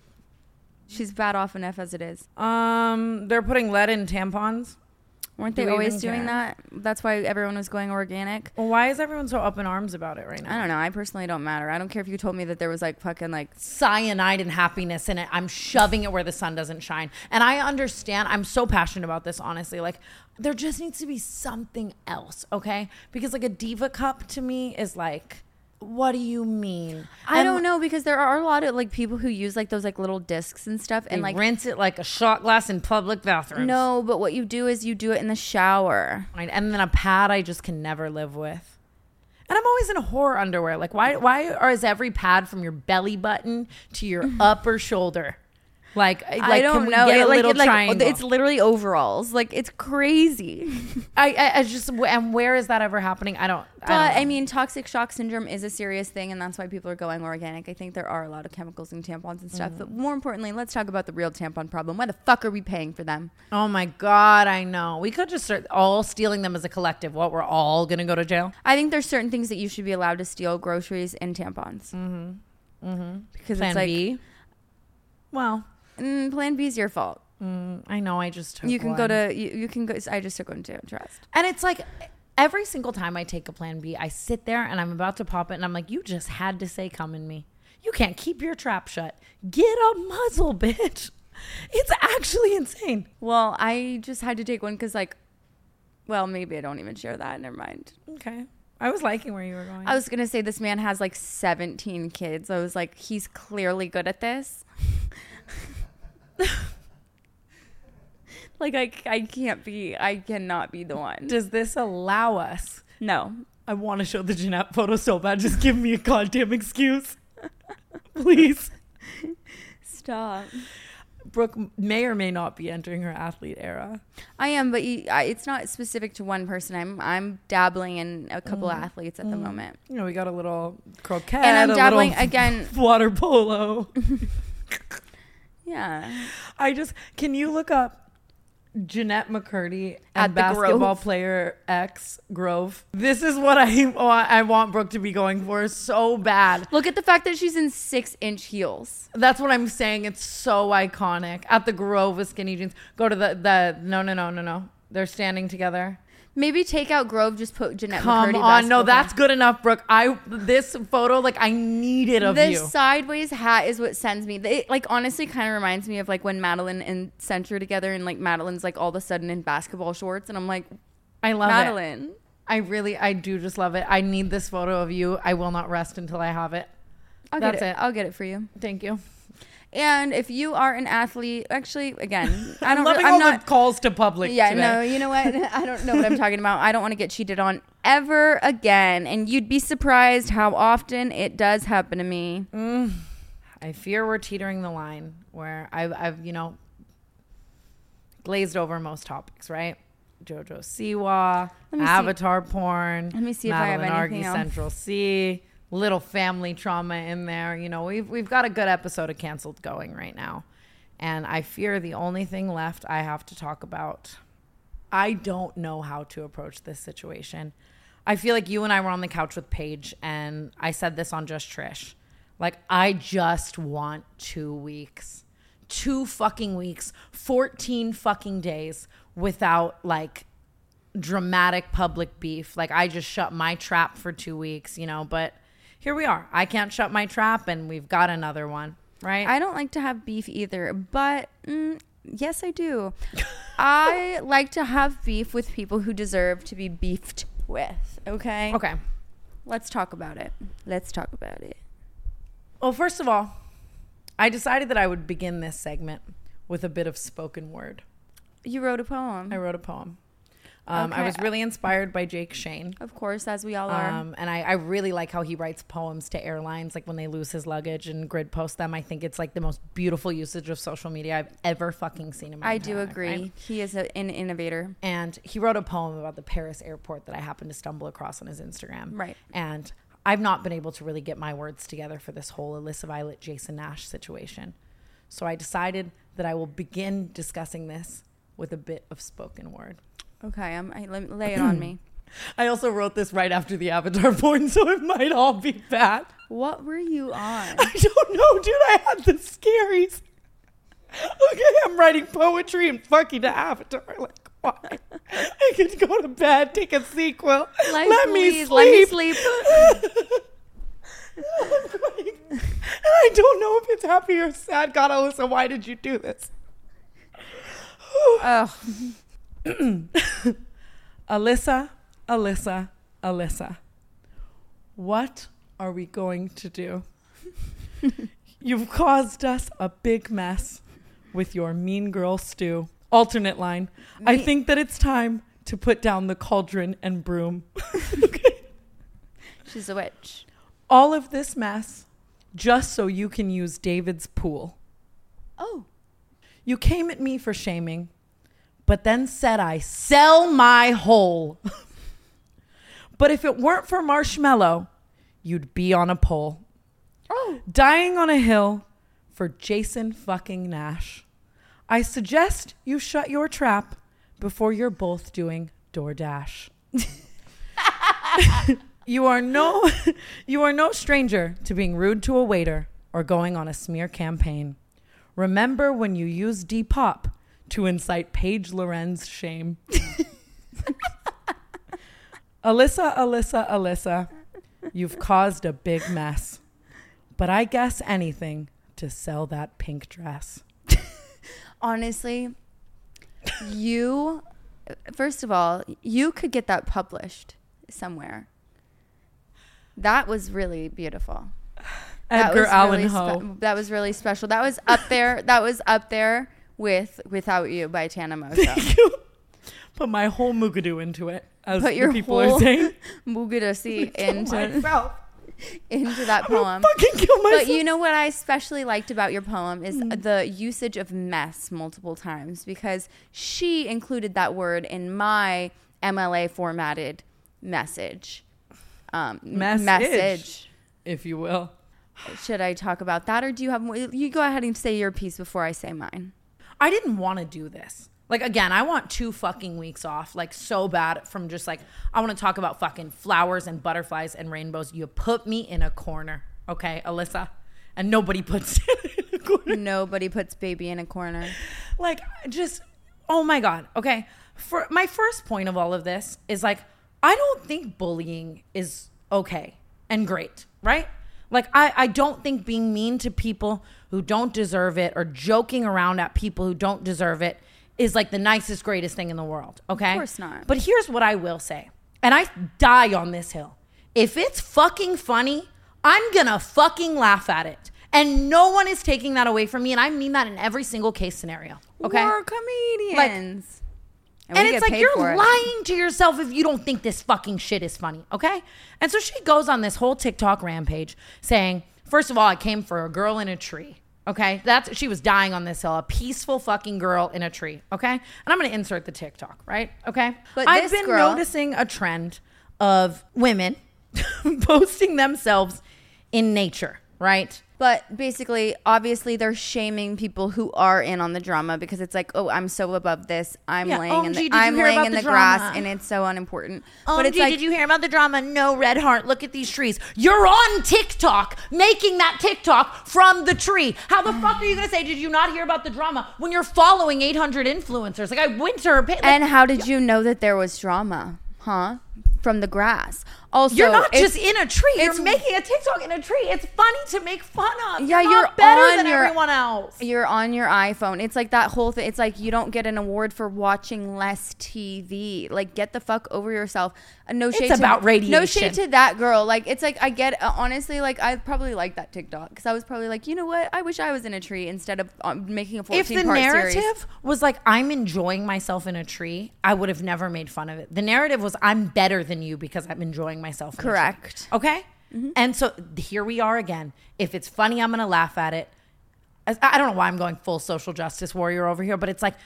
She's bad off enough as it is. Um, they're putting lead in tampons. Weren't Do they we always even doing care? that? That's why everyone was going organic. Well, why is everyone so up in arms about it right now? I don't know. I personally don't matter. I don't care if you told me that there was like fucking like Cyanide and happiness in it. I'm shoving it where the sun doesn't shine. And I understand. I'm so passionate about this, honestly. Like, there just needs to be something else, okay? Because like a Diva cup to me is like, what do you mean? I And don't know, because there are a lot of like people who use like those like little discs and stuff They and like rinse it like a shot glass in public bathrooms. no, but what you do is you do it in the shower. Right, and then a pad I just can never live with. And I'm always in horror underwear. Like, why? Why are, is every pad from your belly button to your upper shoulder? Like, like I don't can we know. get It, a like, little it, like triangle? it's literally overalls. Like it's crazy. I, I, I just and where is that ever happening? I don't. But I, don't know. I mean, toxic shock syndrome is a serious thing, and that's why people are going organic. I think there are a lot of chemicals in tampons and stuff. But more importantly, let's talk about the real tampon problem. Why the fuck are we paying for them? oh my god, I know. We could just start all stealing them as a collective. What, we're all gonna go to jail? I think there's certain things that you should be allowed to steal: groceries and tampons. Mm-hmm. Mm-hmm. Because Plan it's like, B. Well, mm, Plan B is your fault. mm, I know. I just took You can one. go to you, you can go. I just took one too. Trust. And it's like every single time I take a Plan B, I sit there and I'm about to pop it, and I'm like, you just had to say come in me. You can't keep your trap shut. Get a muzzle, bitch. It's actually insane. Well, I just had to take one because like Well, maybe I don't even share that. Never mind. Okay. I was liking where you were going. I was going to say this man has like seventeen kids. I was like, he's clearly good at this. Like, I, I can't be, I cannot be the one. Does this allow us? No. I want to show the Jeanette photo so bad. Just give me a goddamn excuse. Please. Stop. Brooke may or may not be entering her athlete era. I am, but you, I, it's not specific to one person. I'm I'm dabbling in a couple Mm. of athletes at mm. the moment. You know, we got a little croquet, and I'm a dabbling little again. Water polo. Yeah. I just can you look up Jeanette McCurdy At and the basketball Grove. player X Grove. This is what I I want Brooke to be going for so bad. Look at the fact that she's in six inch heels. That's what I'm saying. It's so iconic. At the Grove with skinny jeans. Go to the the no no no no no. They're standing together. Maybe take out Grove, just put Jeanette Come McCurdy. on, no, basketball that's player. good enough, Brooke. I this photo, like I need it of the you. sideways hat is what sends me. It like honestly kind of reminds me of like when Madeline and Centra together, and like Madeline's like all of a sudden in basketball shorts, and I'm like, I love it. Madeline. I really, I do just love it. I need this photo of you. I will not rest until I have it. I'll That's get it. it. I'll get it for you. Thank you. And if you are an athlete, actually, again, I I'm don't. loving Really, I'm all not. the calls to public Yeah, today. no, you know what? I don't know what I'm talking about. I don't want to get cheated on ever again. And you'd be surprised how often it does happen to me. Mm, I fear we're teetering the line where I've, I've, you know, glazed over most topics, right? JoJo Siwa, Let me see. Avatar porn. Let me see if Madeline I have anything Argy, else. Central C, little family trauma in there. You know, we've we've got a good episode of Canceled going right now. And I fear the only thing left I have to talk about. I don't know how to approach this situation. I feel like you and I were on the couch with Paige, and I said this on Just Trish. Like, I just want two weeks. Two fucking weeks. fourteen fucking days without, like, dramatic public beef. Like, I just shut my trap for two weeks, you know, but here we are. I can't shut my trap, and we've got another one, right? I don't like to have beef either, but mm, yes, I do. I like to have beef with people who deserve to be beefed with. Okay. Okay. Let's talk about it. Let's talk about it. Well, first of all, I decided that I would begin this segment with a bit of spoken word. You wrote a poem. I wrote a poem. Um, I Okay. was really inspired by Jake Shane. Of course, as we all are. Um, and I, I really like how he writes poems to airlines, like when they lose his luggage and grid post them. I think it's like the most beautiful usage of social media I've ever fucking seen in my I entire do life, agree. right? He is a, an innovator. And he wrote a poem about the Paris airport that I happened to stumble across on his Instagram. Right. And I've not been able to really get my words together for this whole Alyssa Violet, Jason Nash situation. So I decided that I will begin discussing this with a bit of spoken word. Okay, I'm, I, let, lay it on me. I also wrote this right after the Avatar porn, so it might all be bad. What were you on? I don't know, dude. I had the scaries. Okay, I'm writing poetry and fucking Avatar. Like, why? I could go to bed, take a sequel. Life let me please, sleep. Let me sleep. I'm going- and I don't know if it's happy or sad. God, Alyssa, why did you do this? Oh, Alyssa, Alyssa, Alyssa. What are we going to do? You've caused us a big mess with your mean girl stew. Alternate line. I Me- think that it's time to put down the cauldron and broom. Okay. she's a witch. All of this mess just so you can use David's pool. Oh. You came at me for shaming, but then said I sell my hole. But if it weren't for Marshmallow, you'd be on a pole. Oh. Dying on a hill for Jason fucking Nash. I suggest you shut your trap before you're both doing DoorDash. You are no you are no stranger to being rude to a waiter or going on a smear campaign. Remember when you used Depop to incite Paige Loren's shame. Alyssa, Alyssa, Alyssa, you've caused a big mess. But I guess anything to sell that pink dress. Honestly, you First of all, you could get that published somewhere. That was really beautiful. Edgar Allan really Poe. Spe- that was really special. That was up there. That was up there with Without You by Tana Mosa. Thank you. Put my whole Mugadoo into it, as Put your the people whole are saying. Mugadoo into, Myself. into that poem. Fucking kill myself. But you know what I especially liked about your poem is mm. the usage of mess multiple times, because she included that word in my M L A formatted message. Um, message, message, if you will. Should I talk about that, or do you have more? You go ahead and say your piece before I say mine. I didn't want to do this. Like, again, I want two fucking weeks off, like, so bad, from just, like, I want to talk about fucking flowers and butterflies and rainbows. You put me in a corner, okay, Alyssa? And nobody puts it in a corner. Nobody puts baby in a corner. Like, just, oh, my God, okay? For my first point of all of this is, like, I don't think bullying is okay and great, right? Like, I, I don't think being mean to people who don't deserve it or joking around at people who don't deserve it is like the nicest, greatest thing in the world, okay? Of course not. But here's what I will say, and I die on this hill. If it's fucking funny, I'm gonna fucking laugh at it. And no one is taking that away from me, and I mean that in every single case scenario, okay? We're comedians. Like, and, and it's like, you're lying to yourself if you don't think this fucking shit is funny, okay? And so she goes on this whole TikTok rampage saying, first of all, I came for a girl in a tree. Okay, that's, she was dying on this hill, a peaceful fucking girl in a tree. Okay, and I'm gonna insert the TikTok, right? Okay, but I've this been girl- noticing a trend of women posting themselves in nature, right? But basically, obviously, they're shaming people who are in on the drama, because it's like, oh, I'm so above this. I'm Yeah, laying O M in G, the, did you I'm hear laying about in the the, drama? grass, and it's so unimportant. Oh, but it's like, did you hear about the drama? No, red heart. Look at these trees. You're on TikTok making that TikTok from the tree. How the fuck are you gonna say, did you not hear about the drama, when you're following eight hundred influencers? Like, I went to her page. Like, and how did you know that there was drama, huh? From the grass. Also, you're not it's- just in a tree. it's- You're making a TikTok in a tree. It's funny to make fun of. Yeah, you're, you're not better on than your- everyone else. You're on your iPhone. It's like that whole thing. It's like you don't get an award for watching less T V. Like, get the fuck over yourself. Uh, no shade. It's to, about radiation. No shade to that girl. Like, it's like, I get, uh, honestly, like, I probably like that TikTok, because I was probably like, you know what? I wish I was in a tree instead of um, making a If fourteen the part narrative series. was like, I'm enjoying myself in a tree, I would have never made fun of it. The narrative was, I'm better than you because I'm enjoying myself in Correct. a tree. Okay? Mm-hmm. And so here we are again. If it's funny, I'm going to laugh at it. I, I don't know why I'm going full social justice warrior over here, but it's like,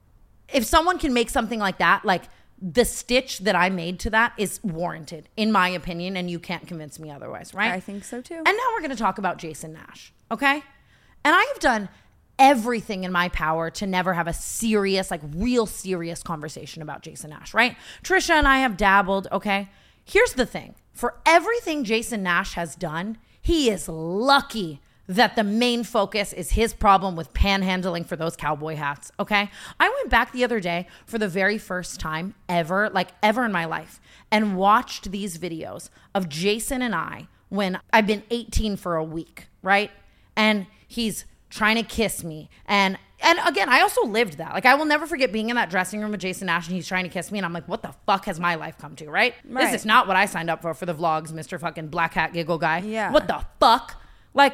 if someone can make something like that, like, the stitch that I made to that is warranted, in my opinion, and you can't convince me otherwise, right? I think so too. And now we're going to talk about Jason Nash, okay? And I have done everything in my power to never have a serious, like, real serious conversation about Jason Nash, right? Trisha and I have dabbled, okay? Here's the thing. For everything Jason Nash has done, he is lucky that the main focus is his problem with panhandling for those cowboy hats, okay? I went back the other day for the very first time ever, like ever in my life, and watched these videos of Jason and I when I've been eighteen for a week, right? And he's trying to kiss me. And and again, I also lived that. Like, I will never forget being in that dressing room with Jason Nash and he's trying to kiss me. And I'm like, what the fuck has my life come to, right? Right. This is not what I signed up for, for the vlogs, Mister fucking black hat giggle guy. Yeah. What the fuck? Like,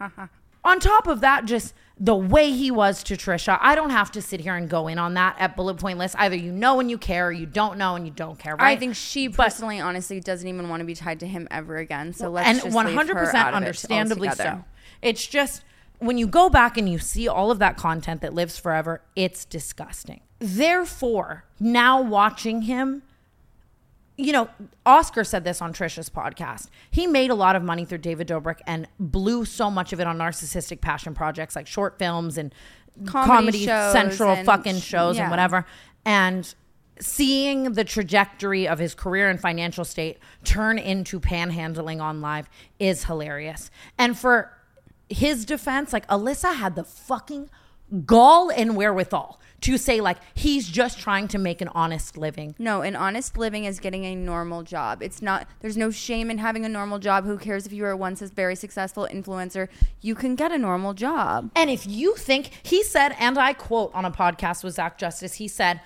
on top of that, just the way he was to Trisha, I don't have to sit here and go in on that at bullet point list. Either you know and you care, or you don't know and you don't care, right? I think she personally, but, honestly, doesn't even want to be tied to him ever again. So let's and just one hundred percent leave her out understandably of it altogether. so. It's just, when you go back and you see all of that content that lives forever, it's disgusting. Therefore, now watching him, you know, Oscar said this on Trisha's podcast. He made a lot of money through David Dobrik and blew so much of it on narcissistic passion projects like short films and Comedy Comedy shows Central and fucking sh- shows yeah. and whatever. And seeing the trajectory of his career and financial state turn into panhandling on live is hilarious. And for his defense, like, Alyssa had the fucking gall and wherewithal to say, like, he's just trying to make an honest living. No, an honest living is getting a normal job. It's not, there's no shame in having a normal job. Who cares if you were once a very successful influencer? You can get a normal job. And if you think, he said, and I quote on a podcast with Zach Justice, he said,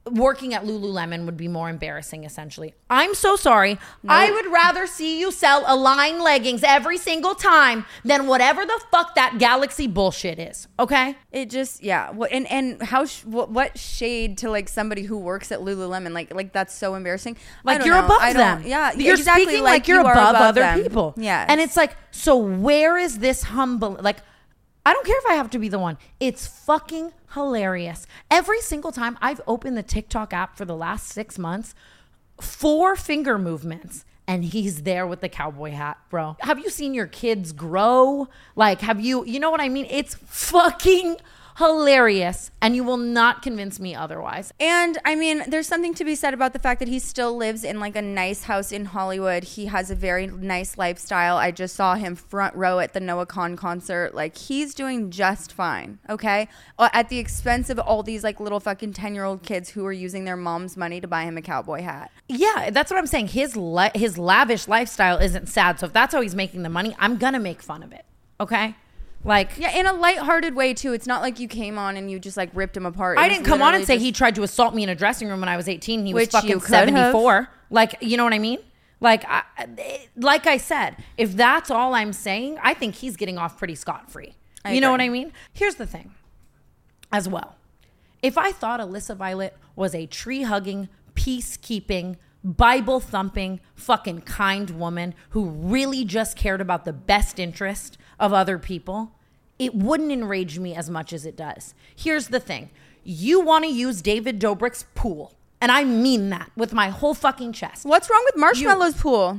working at Lululemon would be more embarrassing, essentially. I'm so sorry. No. I would rather see you sell Align leggings every single time than whatever the fuck that Galaxy bullshit is, okay? It just, yeah. And and how, sh- what, what shade to like somebody who works at Lululemon? Like, like that's so embarrassing. Like you're know. above I them. Yeah, you're exactly speaking like, like you're you above, above other them. people. Yeah. And it's like, so where is this humble, like, I don't care if I have to be the one. It's fucking hilarious. Every single time I've opened the TikTok app for the last six months, four finger movements, and he's there with the cowboy hat, bro. Have you seen your kids grow? Like, have you, you know what I mean? It's fucking hilarious, and you will not convince me otherwise. And I mean, there's something to be said about the fact that he still lives in like a nice house in Hollywood. He has a very nice lifestyle. I just saw him front row at the Noah Kahan concert. Like, he's doing just fine, okay? At the expense of all these like little fucking ten-year-old kids who are using their mom's money to buy him a cowboy hat. Yeah, that's what I'm saying. His li- his lavish lifestyle isn't sad. So if that's how he's making the money, I'm gonna make fun of it, okay? Like, yeah, in a lighthearted way too. It's not like you came on and you just like ripped him apart. I didn't come on and say he tried to assault me in a dressing room when I was eighteen. He was Which fucking you could seventy-four. have. Like, you know what I mean? Like, I, like I said, if that's all I'm saying, I think he's getting off pretty scot-free. I You know agree. what I mean? Here's the thing as well. If I thought Alyssa Violet was a tree-hugging, peacekeeping, Bible-thumping, fucking kind woman who really just cared about the best interest of other people, it wouldn't enrage me as much as it does. Here's the thing. You want to use David Dobrik's pool, and I mean that with my whole fucking chest. What's wrong with Marshmallow's you- pool?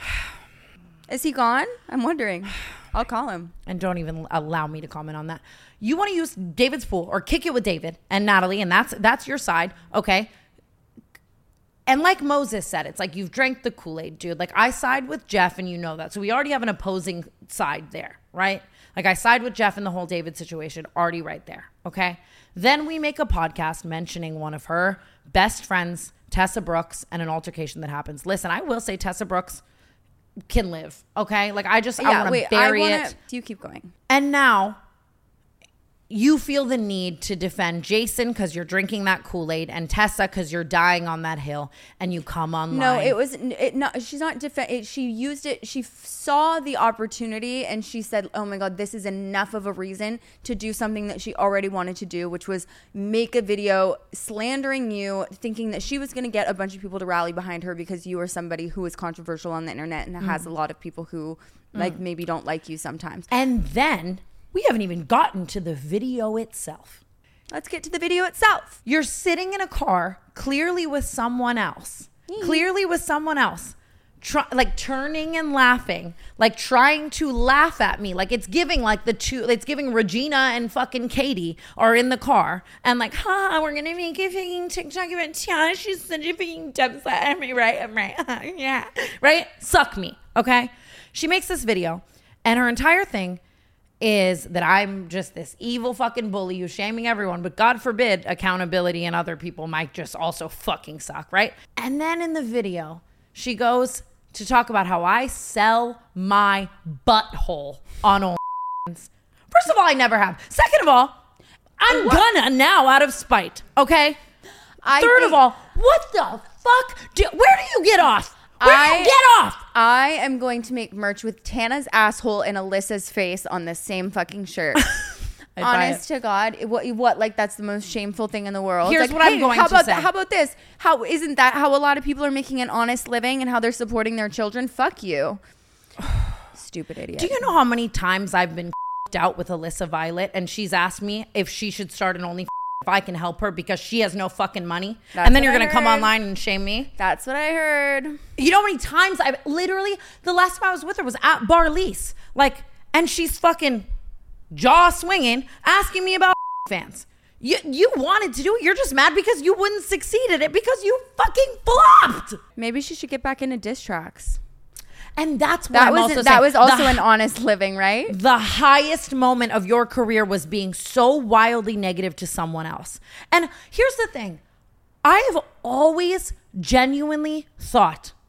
Is he gone? I'm wondering. I'll call him. And don't even allow me to comment on that. You want to use David's pool or kick it with David and Natalie, and that's that's your side, okay? And like Moses said, it's like you've drank the Kool-Aid, dude. Like, I side with Jeff, and you know that. So we already have an opposing side there, right? Like, I side with Jeff in the whole David situation, already right there, okay? Then we make a podcast mentioning one of her best friends, Tessa Brooks, and an altercation that happens. Listen, I will say Tessa Brooks can live, okay? Like, I just, Yeah, I want wait, to bury I wanna, it. You keep going. And now you feel the need to defend Jason because you're drinking that Kool-Aid, and Tessa because you're dying on that hill, and you come online. No, it was it, no. She's not defend. She used it. She f- saw the opportunity, and she said, "Oh my God, this is enough of a reason to do something that she already wanted to do, which was make a video slandering you, thinking that she was going to get a bunch of people to rally behind her because you are somebody who is controversial on the internet and mm. has a lot of people who like mm. maybe don't like you sometimes." And then we haven't even gotten to the video itself. Let's get to the video itself. You're sitting in a car, clearly with someone else, mm. clearly with someone else, try, like turning and laughing, like trying to laugh at me. Like, it's giving like the two, it's giving Regina and fucking Katie are in the car and like, ha, we're going to make a fucking TikTok about Tiana. She's such a fucking dumb slut. I'm right, I'm right. Yeah. Right? Suck me. Okay. She makes this video, and her entire thing is that I'm just this evil fucking bully who's shaming everyone, but God forbid accountability and other people might just also fucking suck, right? And then in the video, she goes to talk about how I sell my butthole on OnlyFans. First of all, I never have. Second of all, I'm what? gonna now out of spite, okay? I Third think- of all, what the fuck? Do, where do you get off? Where I, do you get off? I am going to make merch with Tana's asshole and Alyssa's face on the same fucking shirt. Honest to God, what? What? Like, that's the most shameful thing in the world. Here's like, what hey, I'm going how to about say. Th- how about this? How isn't that how a lot of people are making an honest living and how they're supporting their children? Fuck you, stupid idiot. Do you know how many times I've been out with Alyssa Violet, and she's asked me if she should start an OnlyFans if I can help her because she has no fucking money. That's and then you're going to come online and shame me. That's what I heard. You know how many times I've literally, the last time I was with her was at Barlease. Like, and she's fucking jaw swinging, asking me about fans. You, you wanted to do it. You're just mad because you wouldn't succeed at it because you fucking flopped. Maybe she should get back into diss tracks. And that's what that I'm was also that saying. was also the, an honest living, right? The highest moment of your career was being so wildly negative to someone else. And here's the thing. I have always genuinely thought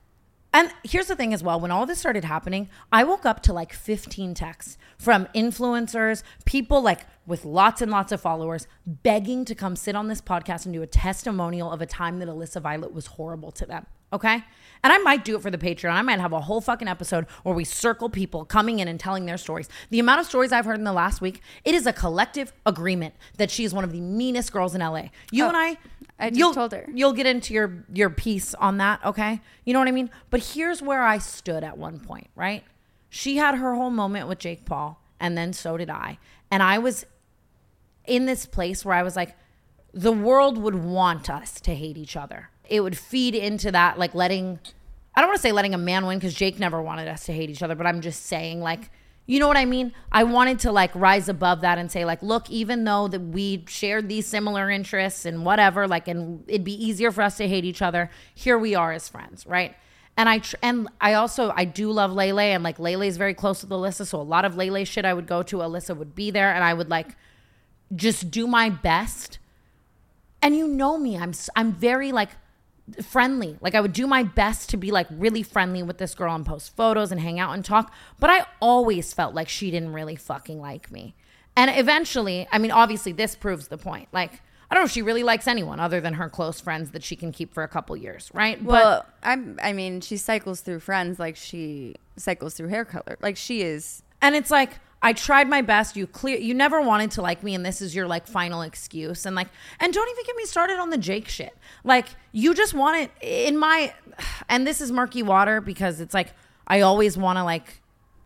And here's the thing as well. When all this started happening, I woke up to like fifteen texts from influencers, people like with lots and lots of followers begging to come sit on this podcast and do a testimonial of a time that Alyssa Violet was horrible to them. Okay? And I might do it for the Patreon. I might have a whole fucking episode where we circle people coming in and telling their stories. The amount of stories I've heard in the last week, it is a collective agreement that she is one of the meanest girls in L A. You Oh, and I, I just you'll, told her. You'll get into your, your piece on that, okay? You know what I mean? But here's where I stood at one point, right? She had her whole moment with Jake Paul, and then so did I. And I was in this place where I was like, the world would want us to hate each other. It would feed into that, like letting, I don't want to say letting a man win because Jake never wanted us to hate each other, but I'm just saying like, you know what I mean? I wanted to like rise above that and say like, look, even though that we shared these similar interests and whatever, like, and it'd be easier for us to hate each other, here we are as friends, right? And I tr- and I also, I do love Lele, and like Lele is very close with Alyssa, so a lot of Lele shit I would go to, Alyssa would be there, and I would like just do my best. And you know me, I'm I'm very like friendly. Like I would do my best to be like really friendly with this girl and post photos and hang out and talk. But I always felt like she didn't really fucking like me. And eventually, I mean, obviously this proves the point. Like, I don't know if she really likes anyone other than her close friends that she can keep for a couple years, right? Well, I'm, I mean, she cycles through friends like she cycles through hair color. Like she is. And it's like, I tried my best. You clear, you never wanted to like me, and this is your like final excuse. And like, and don't even get me started on the Jake shit. Like, you just want it in my, and this is murky water because it's like I always want to like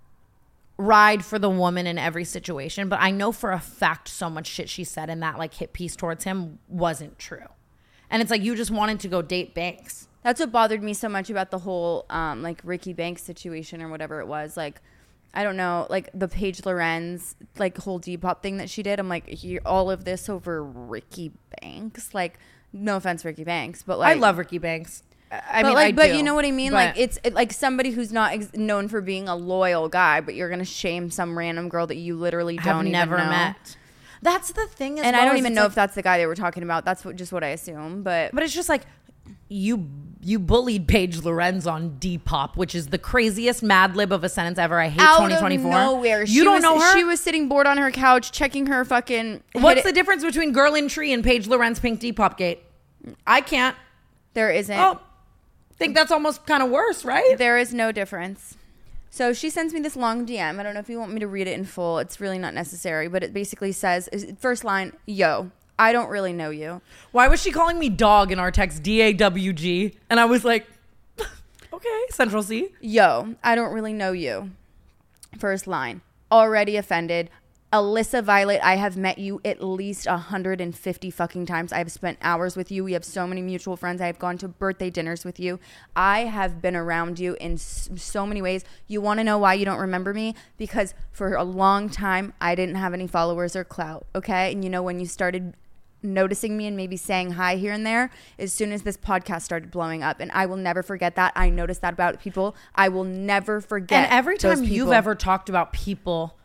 ride for the woman in every situation, but I know for a fact so much shit she said in that like hit piece towards him wasn't true. And it's like you just wanted to go date Banks. That's what bothered me so much about the whole um, like Ricky Banks situation or whatever it was. Like, I don't know, like the Paige Lorenz like whole Depop thing that she did. I'm like, here, all of this over Ricky Banks. Like, no offense, Ricky Banks, but like I love Ricky Banks. I but mean, like, I but do, you know what I mean? but- Like, it's it, like somebody who's not ex- known for being a loyal guy, but you're gonna shame some random girl that you literally have don't never even know. met. That's the thing, as And well, I don't is even it's know like- if that's the guy they were talking about. That's what just what I assume. But But it's just like you you bullied Paige Lorenz on Depop, which is the craziest Mad Lib of a sentence ever. I hate out twenty twenty-four. of nowhere, You she don't was, know her. She was sitting bored on her couch checking her fucking. What's hit the it- difference between Girl in Tree and Paige Lorenz Pink Depop Gate? I can't. There isn't. Oh, think that's almost kind of worse, right? There is no difference. So she sends me this long D M. I don't know if you want me to read it in full. It's really not necessary, but it basically says, first line, yo, I don't really know you. Why was she calling me dog in our text? D A W G, and I was like, okay, Central C. Yo, I don't really know you. First line, already offended. Alyssa Violet, I have met you at least one hundred fifty fucking times. I have spent hours with you. We have so many mutual friends. I have gone to birthday dinners with you. I have been around you in so many ways. You want to know why you don't remember me? Because for a long time, I didn't have any followers or clout, okay? And you know, when you started noticing me and maybe saying hi here and there, as soon as this podcast started blowing up, and I will never forget that. I noticed that about people. I will never forget. And every those time you've people. ever talked about people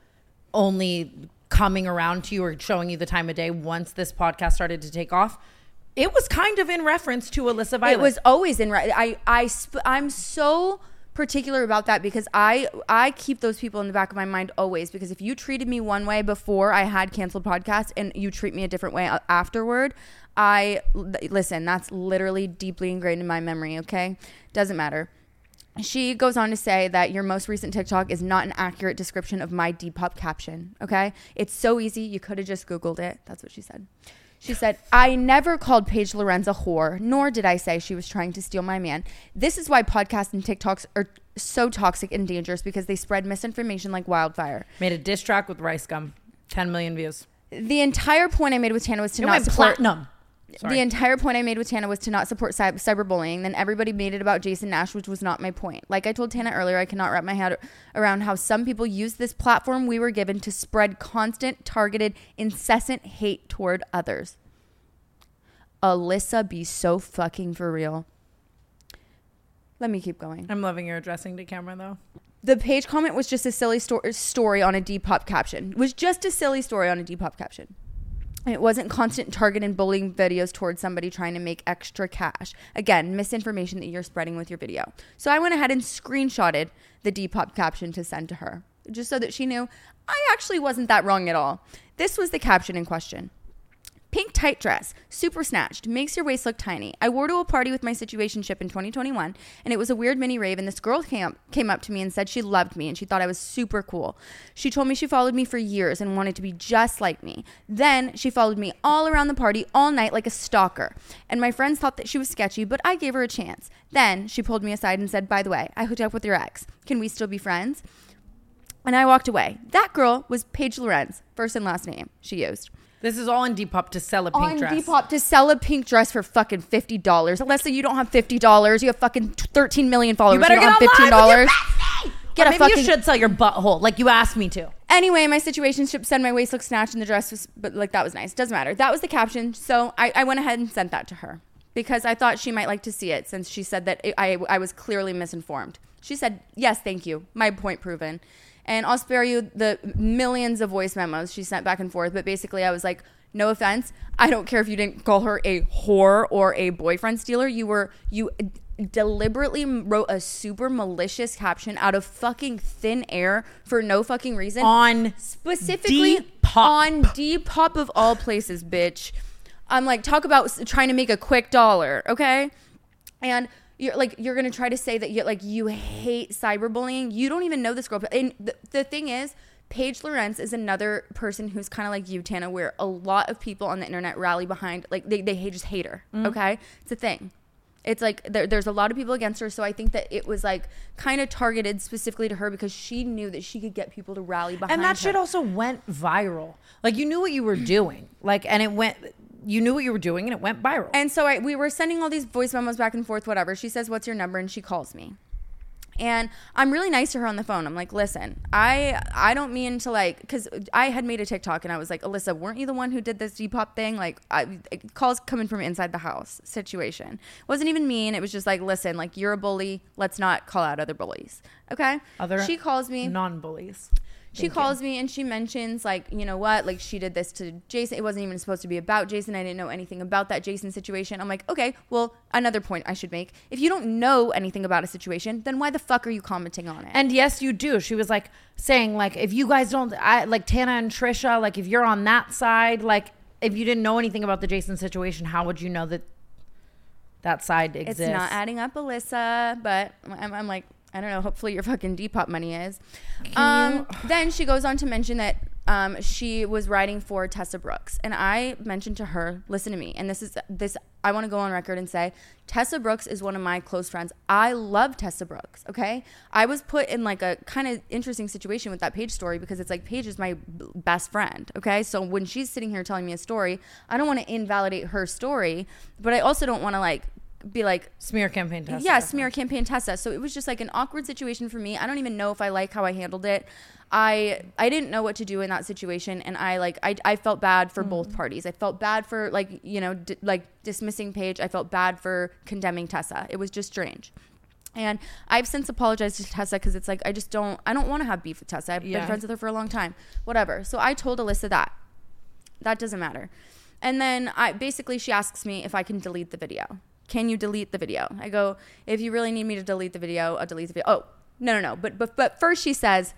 only coming around to you or showing you the time of day once this podcast started to take off, it was kind of in reference to Alyssa Violet. It was always in. Re- I I sp- I'm so particular about that because I I keep those people in the back of my mind always, because if you treated me one way before I had canceled podcasts and you treat me a different way afterward, I listen, that's literally deeply ingrained in my memory. Okay, doesn't matter. She goes on to say that your most recent TikTok is not an accurate description of my Depop caption. Okay, it's so easy, you could have just Googled it. That's what she said. She said, I never called Paige Lorenz a whore, nor did I say she was trying to steal my man. This is why podcasts and TikToks are so toxic and dangerous, because they spread misinformation like wildfire. Made a diss track with Rice Gum, ten million views. The entire point I made with Tana was to It not went support platinum. Sorry. The entire point I made with Tana was to not support cy- cyberbullying. Then everybody made it about Jason Nash, which was not my point. Like I told Tana earlier, I cannot wrap my head around how some people use this platform we were given to spread constant, targeted, incessant hate toward others. Alyssa, be so fucking for real. Let me keep going. I'm loving your addressing to camera though. The page comment was just a silly sto- story on a Depop caption. It was just a silly story on a Depop caption. It wasn't constant target and bullying videos towards somebody trying to make extra cash. Again, misinformation that you're spreading with your video. So I went ahead and screenshotted the Depop caption to send to her, just so that she knew I actually wasn't that wrong at all. This was the caption in question. Pink tight dress, super snatched, makes your waist look tiny. I wore to a party with my situationship in twenty twenty-one, and it was a weird mini rave, and this girl came up, came up to me and said she loved me, and she thought I was super cool. She told me she followed me for years and wanted to be just like me. Then she followed me all around the party all night like a stalker, and my friends thought that she was sketchy, but I gave her a chance. Then she pulled me aside and said, by the way, I hooked up with your ex. Can we still be friends? And I walked away. That girl was Paige Lorenz, first and last name she used. This is all on Depop to sell a pink on dress. On Depop to sell a pink dress for fucking fifty dollars. Let's say you don't have fifty dollars. You have fucking thirteen million followers. You better you get don't have fifteen dollars. Get a maybe fucking... you should sell your butthole like you asked me to. Anyway, my situationship said my waist looked snatched and the dress was, but like that was nice. Doesn't matter. That was the caption. So I, I went ahead and sent that to her because I thought she might like to see it since she said that it, I, I was clearly misinformed. She said, yes, thank you. My point proven. And I'll spare you the millions of voice memos she sent back and forth. But basically I was like, no offense. I don't care if you didn't call her a whore or a boyfriend stealer. You were, you deliberately wrote a super malicious caption out of fucking thin air for no fucking reason. On specifically Depop. On Depop of all places, bitch. I'm like, talk about trying to make a quick dollar, okay? And you're like, you're gonna try to say that you like you hate cyberbullying. You don't even know this girl. And the, the thing is, Paige Lorenz is another person who's kind of like you, Tana, where a lot of people on the internet rally behind, like they, they just hate her, mm-hmm. okay? It's a thing. It's like there, there's a lot of people against her, so I think that it was like kind of targeted specifically to her because she knew that she could get people to rally behind her. And that her. shit also went viral. Like you knew what you were doing, like, and it went... You knew what you were doing and it went viral. And so I, we were sending all these voice memos back and forth, whatever. She says, what's your number? And she calls me. And I'm really nice to her on the phone. I'm like, listen, I I don't mean to like, because I had made a TikTok and I was like, Alyssa, weren't you the one who did this Depop thing? Like, I, calls coming from inside the house situation. It wasn't even mean. It was just like, listen, like, you're a bully. Let's not call out other bullies. Okay? Other she calls me. Non-bullies. She Thank calls you. me and she mentions like, you know what, like she did this to Jason. It wasn't even supposed to be about Jason. I didn't know anything about that Jason situation. I'm like, okay, well, another point I should make. If you don't know anything about a situation, then why the fuck are you commenting on it? And yes, you do. She was like saying like, if you guys don't, I, like Tana and Trisha, like if you're on that side, like if you didn't know anything about the Jason situation, how would you know that that side exists? It's not adding up, Alyssa, but I'm, I'm like, I don't know. Hopefully your fucking Depop money is. Um, then she goes on to mention that um, she was writing for Tessa Brooks. And I mentioned to her, listen to me. And this is this. I want to go on record and say Tessa Brooks is one of my close friends. I love Tessa Brooks. Okay. I was put in like a kind of interesting situation with that Paige story because it's like Paige is my b- best friend. Okay. So when she's sitting here telling me a story, I don't want to invalidate her story, but I also don't want to like, be like smear campaign Tessa. Yeah, smear campaign Tessa. So it was just like an awkward situation for me. I don't even know if I like how I handled it. I I didn't know what to do in that situation, and I like I I felt bad for mm. both parties. I felt bad for like you know d- like dismissing Paige. I felt bad for condemning Tessa. It was just strange. And I've since apologized to Tessa because it's like I just don't I don't want to have beef with Tessa. I've yeah. been friends with her for a long time. Whatever. So I told Alyssa that. That doesn't matter. And then I basically she asks me if I can delete the video. Can you delete the video? I go, if you really need me to delete the video, I'll delete the video. Oh, no, no, no. But, but, but first she says,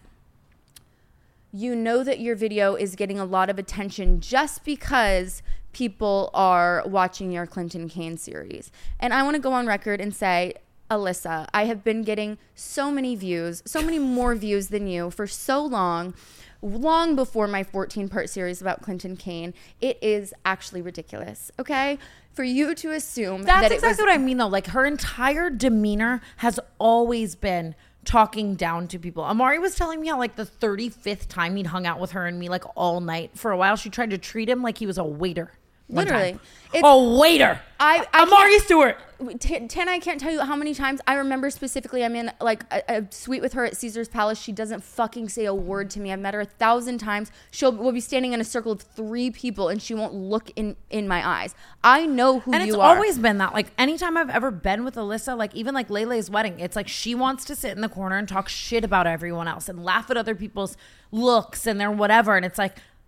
you know that your video is getting a lot of attention just because people are watching your Clinton Kane series. And I want to go on record and say, Alyssa, I have been getting so many views, so many more views than you for so long, long before my fourteen-part series about Clinton Kane. It is actually ridiculous, okay? For you to assume That's that exactly it was, what I mean, though. Like, her entire demeanor has always been talking down to people. Amari was telling me how, like, the thirty-fifth time he'd hung out with her and me, like, all night. For a while, she tried to treat him like he was a waiter. Literally. A waiter. I, I Amari Stewart. T- Tana, I can't tell you how many times I remember specifically I'm in like a, a suite with her at Caesar's Palace. She doesn't fucking say a word to me. I've met her a thousand times. She'll we'll be standing in a circle of three people and she won't look in, in my eyes. I know who and you are. are. And it's always been that. Like anytime I've ever been with Alyssa, like even like Lele's wedding, it's like she wants to sit in the corner and talk shit about everyone else and laugh at other people's looks and their whatever. And it's like,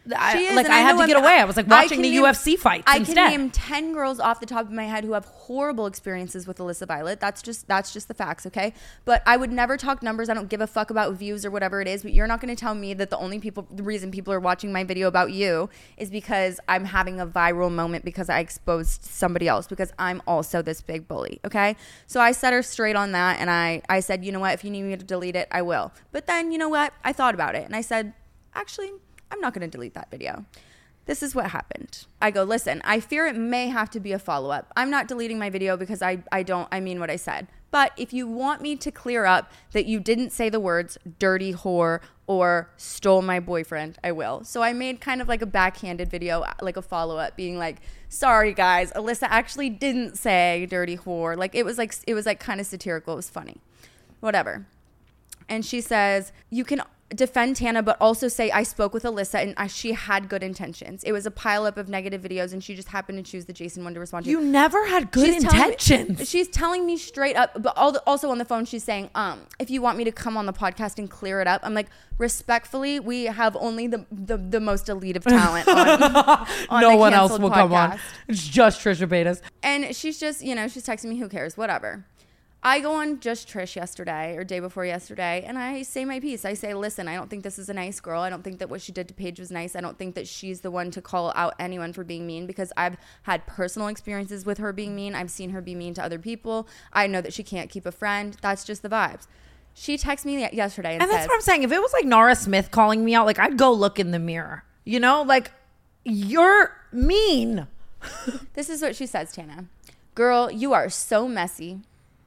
I, She is, like and I, I had know to get I'm- away. I was like I watching can the name- U F C fights I instead. can name ten girls off the top of my head who have horrible experiences with Alyssa Violet. That's just that's just the facts, okay? But I would never talk numbers. I don't give a fuck about views or whatever it is. But you're not going to tell me that the only people, the reason people are watching my video about you is because I'm having a viral moment because I exposed somebody else, because I'm also this big bully, okay? So I set her straight on that, and I I said, you know what? If you need me to delete it, I will. But then, you know what? I thought about it, and I said, actually, I'm not going to delete that video. This is what happened. I go, listen, I fear it may have to be a follow-up. I'm not deleting my video because I, I don't, I mean what I said. But if you want me to clear up that you didn't say the words dirty whore or stole my boyfriend, I will. So I made kind of like a backhanded video, like a follow-up being like, sorry guys, Alyssa actually didn't say dirty whore. Like it was like, it was like kind of satirical. It was funny. Whatever. And she says, you can defend Tana, but also say I spoke with Alyssa and I, she had good intentions. It was a pileup of negative videos, and she just happened to choose the Jason one to respond to. You never had good She's telling me- intentions. she's telling me straight up, but all the, also on the phone, she's saying, um, if you want me to come on the podcast and clear it up, I'm like, respectfully, we have only the the, the most elite of talent on, on no the one else canceled will come on. podcast. It's just Trisha Paytas. And she's just, you know, she's texting me, who cares, whatever. I go on Just Trish yesterday or day before yesterday, and I say my piece. I say, listen, I don't think this is a nice girl. I don't think that what she did to Paige was nice. I don't think that she's the one to call out anyone for being mean, because I've had personal experiences with her being mean. I've seen her be mean to other people. I know that she can't keep a friend. That's just the vibes. She texted me yesterday and, And says, that's what I'm saying. If it was like Nara Smith calling me out, like I'd go look in the mirror. You know, like you're mean. this is what she says, Tana. Girl, you are so messy.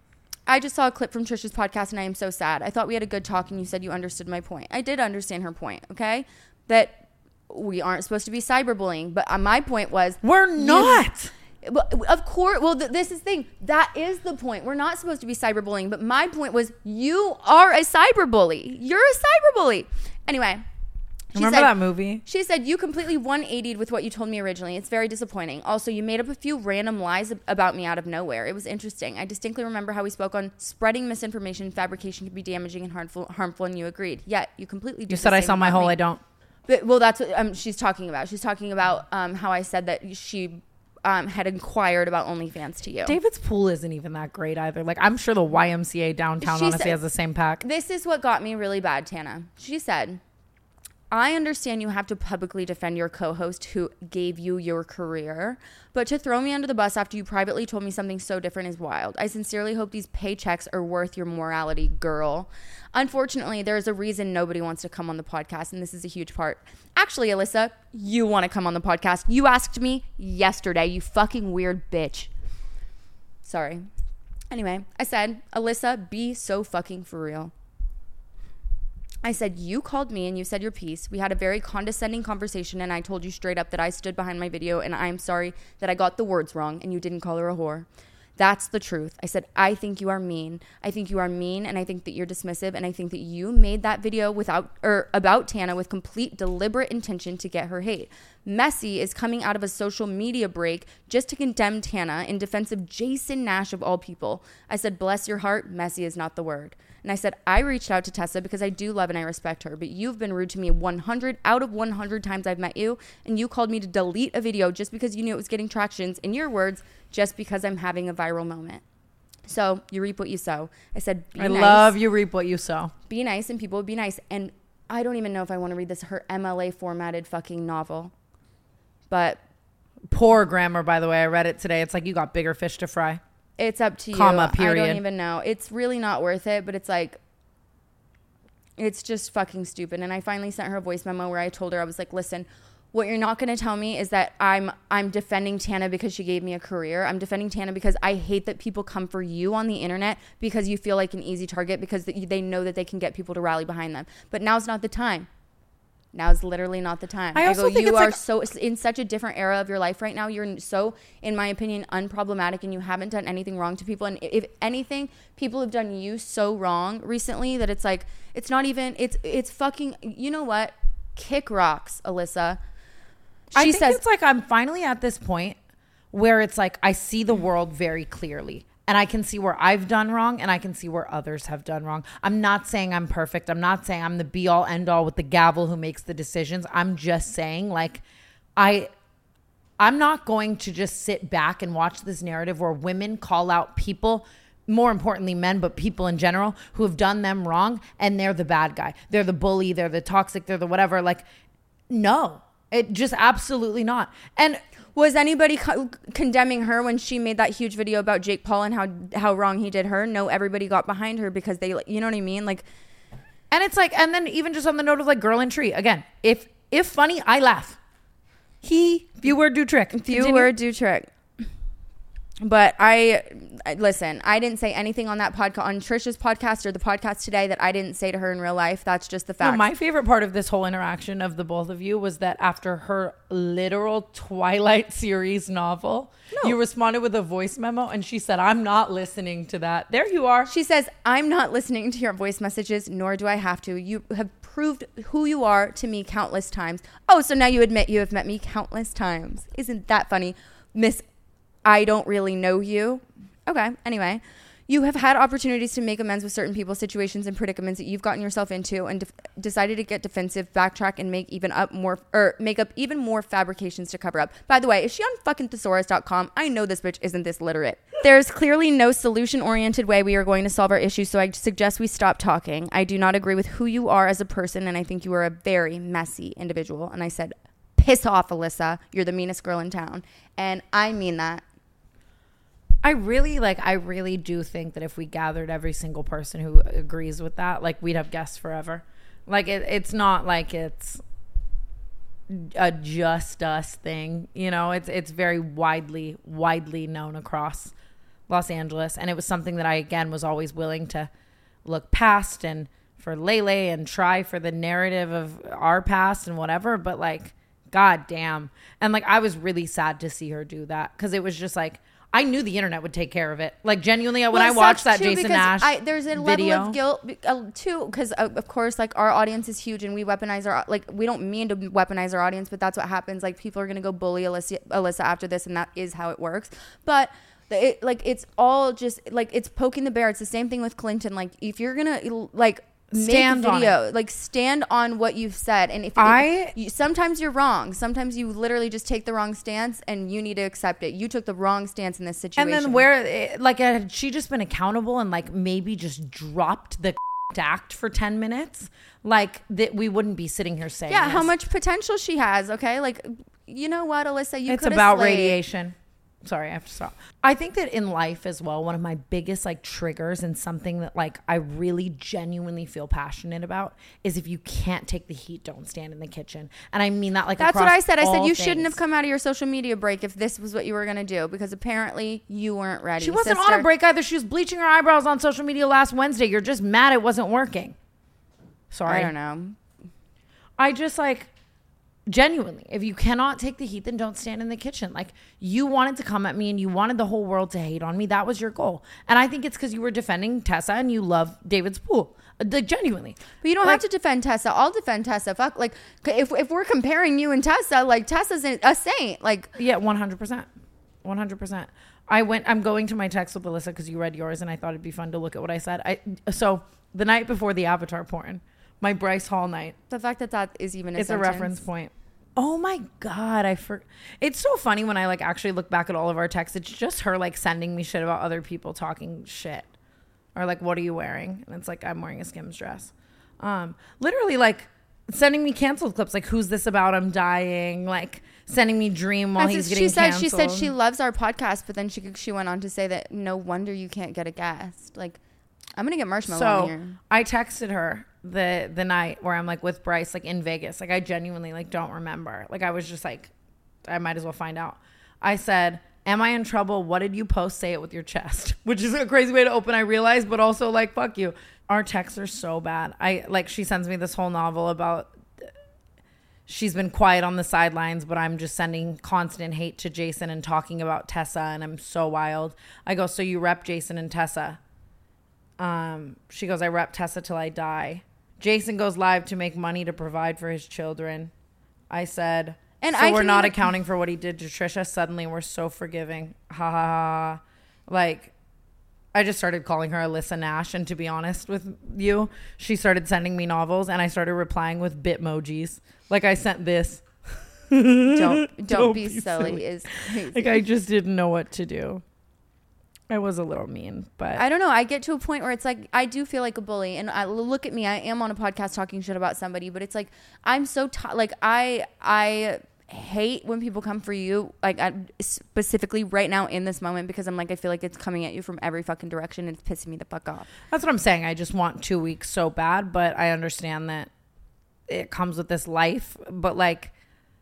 I just saw a clip from Trisha's podcast and I am so sad. I thought we had a good talk and you said you understood my point. I did understand her point, okay? That we aren't supposed to be cyberbullying. But my point was... We're not. You, of course. Well, th- this is the thing. That is the point. We're not supposed to be cyberbullying. But my point was you are a cyberbully. You're a cyberbully. Anyway... She Remember said, that movie? She said, you completely one eightied with what you told me originally. It's very disappointing. Also, you made up a few random lies about me out of nowhere. It was interesting. I distinctly remember how we spoke on spreading misinformation and fabrication can be damaging and harmful, harmful, and you agreed. Yet, you completely did You the said I same saw my about hole, me. I don't. But, well, that's what um, she's talking about. She's talking about um, how I said that she um, had inquired about OnlyFans to you. David's pool isn't even that great either. Like, I'm sure the Y M C A downtown She honestly said- has the same pack. This is what got me really bad, Tana. She said... I understand you have to publicly defend your co-host who gave you your career, but to throw me under the bus after you privately told me something so different is wild. I sincerely hope these paychecks are worth your morality, girl. Unfortunately, there is a reason nobody wants to come on the podcast, and this is a huge part. Actually, Alyssa, you want to come on the podcast. You asked me yesterday, you fucking weird bitch. Sorry. Anyway, I said, Alyssa, be so fucking for real. I said, you called me and you said your piece. We had a very condescending conversation and I told you straight up that I stood behind my video and I'm sorry that I got the words wrong and you didn't call her a whore. That's the truth. I said, I think you are mean. I think you are mean and I think that you're dismissive and I think that you made that video without or about Tana with complete deliberate intention to get her hate. Messy is coming out of a social media break just to condemn Tana in defense of Jason Nash of all people. I said, bless your heart, messy is not the word. And I said, I reached out to Tessa because I do love and I respect her, but you've been rude to me one hundred out of one hundred times I've met you, and you called me to delete a video just because you knew it was getting tractions, in your words, just because I'm having a viral moment. So you reap what you sow. I said, be I nice. love you reap what you sow. Be nice and people would be nice. And I don't even know if I want to read this, her M L A formatted fucking novel. But Poor grammar, by the way. I read it today. It's like you got bigger fish to fry. it's up to you. Comma, I period. don't even know. It's really not worth it, but it's like, it's just fucking stupid. And I finally sent her a voice memo where I told her, I was like, listen, what you're not going to tell me is that I'm I'm defending Tana because she gave me a career. I'm defending Tana because I hate that people come for you on the internet because you feel like an easy target because they know that they can get people to rally behind them. But now's not the time. Now's literally not the time. I I, also go, think you it's are like- so in such a different era of your life right now. You're so, in my opinion, unproblematic and you haven't done anything wrong to people. And if anything, people have done you so wrong recently that it's like, it's not even, it's, it's fucking, you know what? Kick rocks, Alyssa. She I think says, it's like I'm finally at this point where it's like I see the world very clearly. and I can see where I've done wrong and I can see where others have done wrong. I'm not saying I'm perfect. I'm not saying I'm the be all end all with the gavel who makes the decisions. I'm just saying like I I'm not going to just sit back and watch this narrative where women call out people, more importantly men, but people in general who have done them wrong, and they're the bad guy. They're the bully, they're the toxic, they're the whatever. Like, no, it just absolutely not. And was anybody co- condemning her when she made that huge video about Jake Paul and how how wrong he did her? No, everybody got behind her because they, you know what I mean? Like, and it's like, and then even just on the note of like Girl and Tree, again, if if funny, I laugh. He, few word do trick. Few word do trick. But I, I listen, I didn't say anything on that podcast, on Trisha's podcast or the podcast today, that I didn't say to her in real life. That's just the fact. No, my favorite part of this whole interaction of the both of you was that after her literal Twilight series novel, no. you responded with a voice memo and she said, I'm not listening to that. There you are. She says, I'm not listening to your voice messages, nor do I have to. You have proved who you are to me countless times. Oh, so now you admit you have met me countless times. Isn't that funny? Miss I don't really know you. Okay. Anyway, you have had opportunities to make amends with certain people, situations, and predicaments that you've gotten yourself into, and def- decided to get defensive, backtrack, and make even up more, or make up even more fabrications to cover up. By the way, is she on fucking thesaurus dot com? I know this bitch isn't this literate. There's clearly no solution-oriented way we are going to solve our issues, so I suggest we stop talking. I do not agree with who you are as a person, and I think you are a very messy individual. And I said, piss off, Alyssa. You're the meanest girl in town. And I mean that. I really like I really do think that if we gathered every single person who agrees with that, like we'd have guests forever. Like it, it's not like it's a just us thing, you know, it's it's very widely widely known across Los Angeles, and it was something that I again was always willing to look past and for Lele and try for the narrative of our past and whatever, but like god damn. And like I was really sad to see her do that, because it was just like I knew the internet would take care of it. Like genuinely, when well, I watched that Jason Nash I, there's a video, level of guilt uh, too, because uh, of course, like our audience is huge, and we weaponize our like we don't mean to weaponize our audience, but that's what happens. Like people are gonna go bully Alyssa, Alyssa after this, and that is how it works. But it, like it's all just like it's poking the bear. It's the same thing with Clinton. Like if you're gonna like. Stand make a video, like stand on what you've said, and if I if you, sometimes you're wrong, sometimes you literally just take the wrong stance, and you need to accept it. You took the wrong stance in this situation, and then where, like, had she just been accountable and like maybe just dropped the act for ten minutes, like that, we wouldn't be sitting here saying, yeah, this. How much potential she has. Okay, like you know what, Alyssa, you it's about slayed. Radiation. Sorry, I have to stop. I think that in life as well, one of my biggest like triggers and something that like I really genuinely feel passionate about is if you can't take the heat, don't stand in the kitchen. And I mean that like that's what I said. I said you things. shouldn't have come out of your social media break if this was what you were going to do, because apparently you weren't ready. She wasn't sister. on a break either. She was bleaching her eyebrows on social media last Wednesday. You're just mad it wasn't working. Sorry. I don't know. I just like... Genuinely, if you cannot take the heat, then don't stand in the kitchen. Like you wanted to come at me and you wanted the whole world to hate on me. That was your goal. And I think it's because you were defending Tessa and you love David's pool. Like genuinely. But you don't like, have to defend Tessa. I'll defend Tessa. Fuck. Like if, if we're comparing you and Tessa, like Tessa's a saint. Like yeah, one hundred percent. one hundred percent. I went, I'm going to my text with Alyssa because you read yours and I thought it'd be fun to look at what I said. I So the night before the Avatar porn, my Bryce Hall night. The fact that that is even a It's sentence. a reference point. Oh my God. I for It's so funny when I like actually look back at all of our texts. It's just her like sending me shit about other people talking shit. Or like, what are you wearing? And it's like, I'm wearing a Skims dress. Um, literally like sending me canceled clips. Like, who's this about? I'm dying. Like sending me Dream while That's he's getting she said, canceled. She said she loves our podcast, but then she she went on to say that no wonder you can't get a guest. Like, I'm going to get Marshmallow so on here. I texted her the the night where I'm like with Bryce, like in Vegas. Like I genuinely like don't remember. Like I was just like, I might as well find out. I said, am I in trouble? What did you post? Say it with your chest. Which is a crazy way to open, I realize, but also like, fuck you. Our texts are so bad. I like, she sends me this whole novel about she's been quiet on the sidelines, but I'm just sending constant hate to Jason and talking about Tessa, and I'm so wild. I go, so you rep Jason and Tessa? Um, she goes, I rep Tessa till I die. Jason goes live to make money to provide for his children. I said, and so I we're not even- accounting for what he did to Trisha. Suddenly we're so forgiving. Ha ha ha. Like, I just started calling her Alyssa Nash. And to be honest with you, she started sending me novels and I started replying with Bitmojis. Like I sent this. Don't, don't, don't be, be silly, silly. is crazy. Like I just didn't know what to do. I was a little mean, but I don't know. I get to a point where it's like, I do feel like a bully. And I, look at me, I am on a podcast talking shit about somebody, but it's like, I'm so, t- like, I, I hate when people come for you, like, I, specifically right now in this moment, because I'm like, I feel like it's coming at you from every fucking direction and it's pissing me the fuck off. That's what I'm saying. I just want two weeks so bad, but I understand that it comes with this life. But like,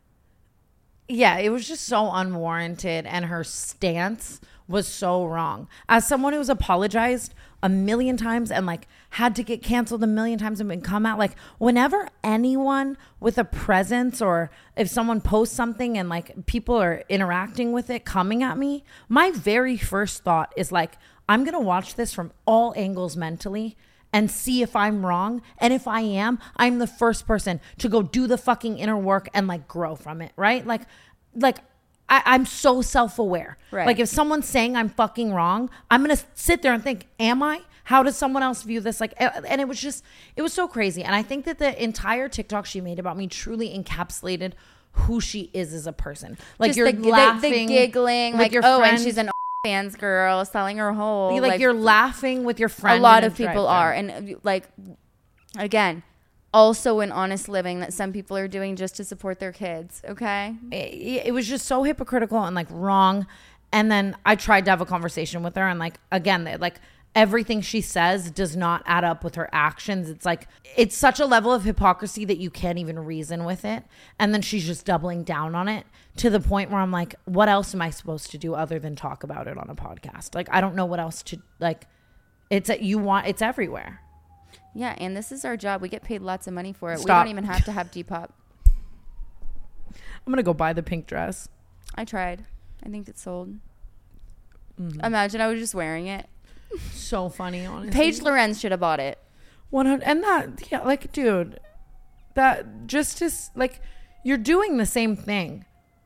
yeah, it was just so unwarranted, and her stance was so wrong. As someone who's apologized a million times and like had to get canceled a million times and been come out, like whenever anyone with a presence, or if someone posts something and like people are interacting with it coming at me, my very first thought is like, I'm gonna watch this from all angles mentally and see if I'm wrong. And if I am, I'm the first person to go do the fucking inner work and like grow from it, right? Like, like I, I'm so self-aware. Right. Like if someone's saying I'm fucking wrong, I'm going to sit there and think, am I? How does someone else view this? Like, and it was just, it was so crazy. And I think that the entire TikTok she made about me truly encapsulated who she is as a person. Like Just you're the, laughing, the, the giggling, with like, your oh, friend. and she's an fans girl selling her whole. Like, like you're laughing with your friend. a lot in of people drive-thru. are. And like, again, also an honest living that some people are doing just to support their kids. Okay. It, it was just so hypocritical and like wrong. And then I tried to have a conversation with her, and like, again, like everything she says does not add up with her actions. It's like, it's such a level of hypocrisy that you can't even reason with it. And then she's just doubling down on it to the point where I'm like, what else am I supposed to do other than talk about it on a podcast? Like, I don't know what else to, like, it's a, you want, it's everywhere. Yeah, and this is our job. We get paid lots of money for it. Stop. We don't even have to have Depop. I'm going to go buy the pink dress. I tried. I think it's sold. Mm-hmm. Imagine I was just wearing it. So funny, honestly. Paige Lorenz should have bought it. one hundred And that, yeah, like, dude, that just is like, you're doing the same thing.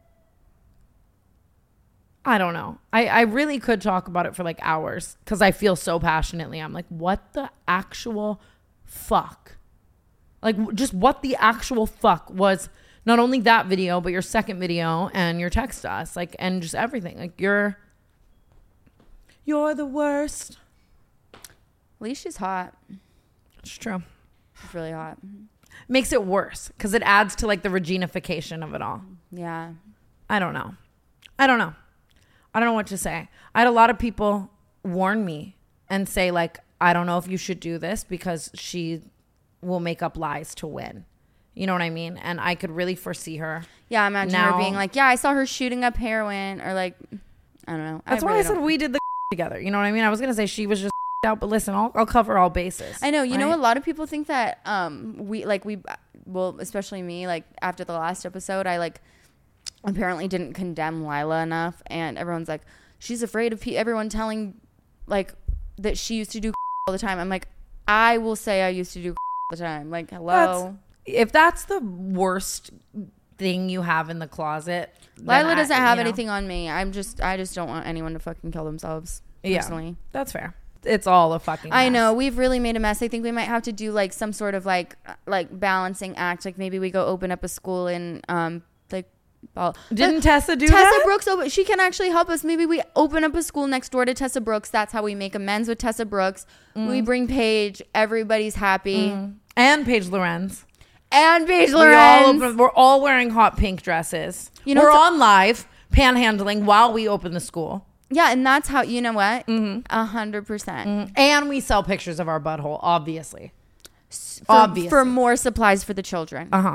I don't know. I, I really could talk about it for like hours because I feel so passionately. I'm like, what the actual fuck? Like, just what the actual fuck was not only that video, but your second video and your text to us, like, and just everything. Like, you're, you're the worst. At least she's hot. It's true. She's really hot. Makes it worse because it adds to like the Regina-fication of it all. Yeah. I don't know. I don't know. I don't know what to say. I had a lot of people warn me and say like, I don't know if you should do this because she will make up lies to win. You know what I mean? And I could really foresee her. Yeah, imagine now, her being like, yeah, I saw her shooting up heroin, or like, I don't know. That's I why really I said don't. we did the together. You know what I mean? I was going to say she was just out, but listen, I'll, I'll cover all bases. I know. You right? know, a lot of people think that um we like we well, especially me, like after the last episode, I like apparently didn't condemn Lila enough, and everyone's like, she's afraid of pe- everyone telling like that she used to do all the time. I'm like, I will say I used to do all the time. Like, hello. That's, if that's the worst thing you have in the closet, Lila I, doesn't have you know, anything on me. I'm just, I just don't want anyone to fucking kill themselves. Personally. Yeah, that's fair. It's all a fucking I mess. know we've really made a mess. I think we might have to do like some sort of like like balancing act. Like maybe we go open up a school in um like. Well, Didn't Tessa do Tessa that? Brooks open, she can actually help us. Maybe we open up a school next door to Tessa Brooks. That's how we make amends with Tessa Brooks. Mm. We bring Paige. Everybody's happy. Mm. And Paige Lorenz. And Paige We Lorenz. all open, we're all wearing hot pink dresses. You know, we're so- on live panhandling while we open the school. Yeah, and that's how, you know what? Mm-hmm. A hundred percent. And we sell pictures of our butthole, obviously. For, Obviously. for more supplies for the children. Uh-huh.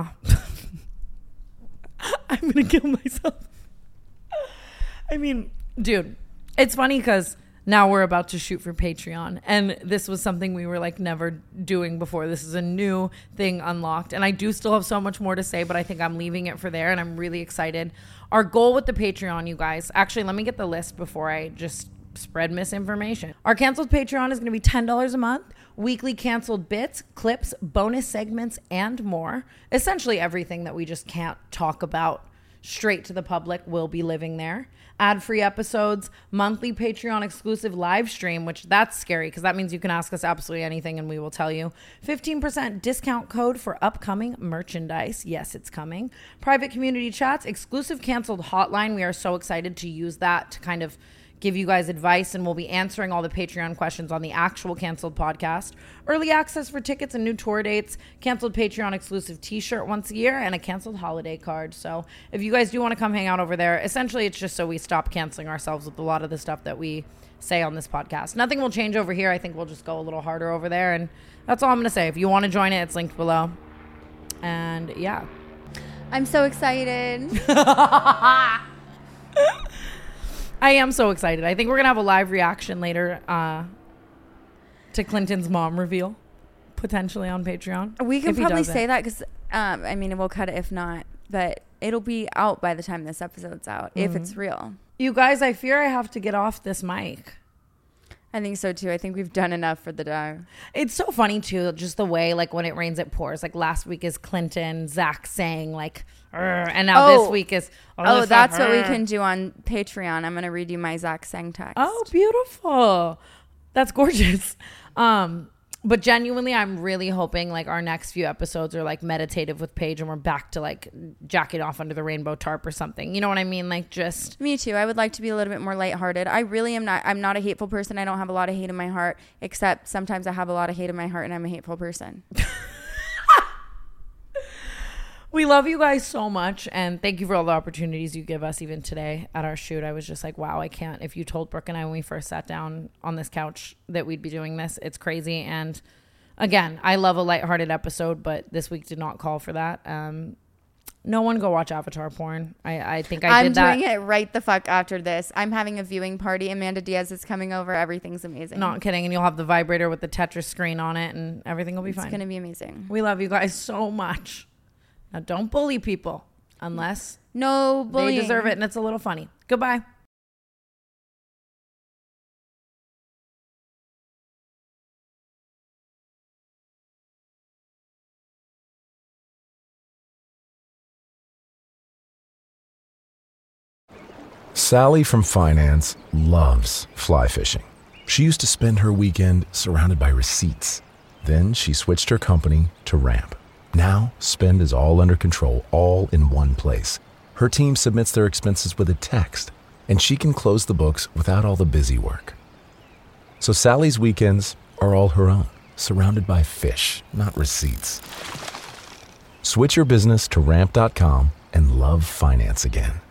I'm going to kill myself. I mean, dude, it's funny because now we're about to shoot for Patreon. And this was something we were like never doing before. This is a new thing unlocked. And I do still have so much more to say, but I think I'm leaving it for there. And I'm really excited. Our goal with the Patreon, you guys, actually, let me get the list before I just spread misinformation. Our canceled Patreon is going to be ten dollars a month. Weekly canceled bits, clips, bonus segments, and more. Essentially everything that we just can't talk about straight to the public will be living there. Ad-free episodes, monthly Patreon exclusive live stream, which that's scary because that means you can ask us absolutely anything and we will tell you. fifteen percent discount code for upcoming merchandise. Yes, it's coming. Private community chats, exclusive canceled hotline. We are so excited to use that to kind of give you guys advice, and we'll be answering all the Patreon questions on the actual canceled podcast. Early access for tickets and new tour dates, canceled Patreon exclusive t-shirt once a year, and a canceled holiday card. So if you guys do want to come hang out over there, essentially it's just so we stop canceling ourselves with a lot of the stuff that we say on this podcast. Nothing will change over here. I think we'll just go a little harder over there, and that's all I'm going to say. If you want to join it, it's linked below. And yeah. I'm so excited. I am so excited. I think we're going to have a live reaction later uh, to Clinton's mom reveal, potentially on Patreon. We can probably say that because, um, I mean, we'll cut it if not, but it'll be out by the time this episode's out, mm-hmm. if it's real. You guys, I fear I have to get off this mic. I think so, too. I think we've done enough for the day. It's so funny, too, just the way, like, when it rains, it pours. Like, last week is Clinton, Zach saying, like, and now oh. this week is oh, oh that's what we can do on Patreon. I'm gonna read you my Zach Sang text. Oh, beautiful. That's gorgeous. Um but genuinely, I'm really hoping like our next few episodes are like meditative with Paige and we're back to like jacking off under the rainbow tarp or something. You know what I mean? Like just me too. I would like to be a little bit more lighthearted. I really am not I'm not a hateful person. I don't have a lot of hate in my heart, except sometimes I have a lot of hate in my heart and I'm a hateful person. We love you guys so much, and thank you for all the opportunities you give us. Even today at our shoot, I was just like, wow, I can't. If you told Brooke and I when we first sat down on this couch that we'd be doing this, it's crazy. And again, I love a lighthearted episode, but this week did not call for that. Um, no one go watch Avatar porn. I, I think I I'm did that. I'm doing it right the fuck after this. I'm having a viewing party. Amanda Diaz is coming over. Everything's amazing. Not kidding. And you'll have the vibrator with the Tetris screen on it, and everything will be it's fine. It's going to be amazing. We love you guys so much. Now, don't bully people unless no bullying. They deserve it and it's a little funny. Goodbye. Sally from finance loves fly fishing. She used to spend her weekend surrounded by receipts. Then she switched her company to Ramp. Now, spend is all under control, all in one place. Her team submits their expenses with a text, and she can close the books without all the busy work. So Sally's weekends are all her own, surrounded by fish, not receipts. Switch your business to ramp dot com and love finance again.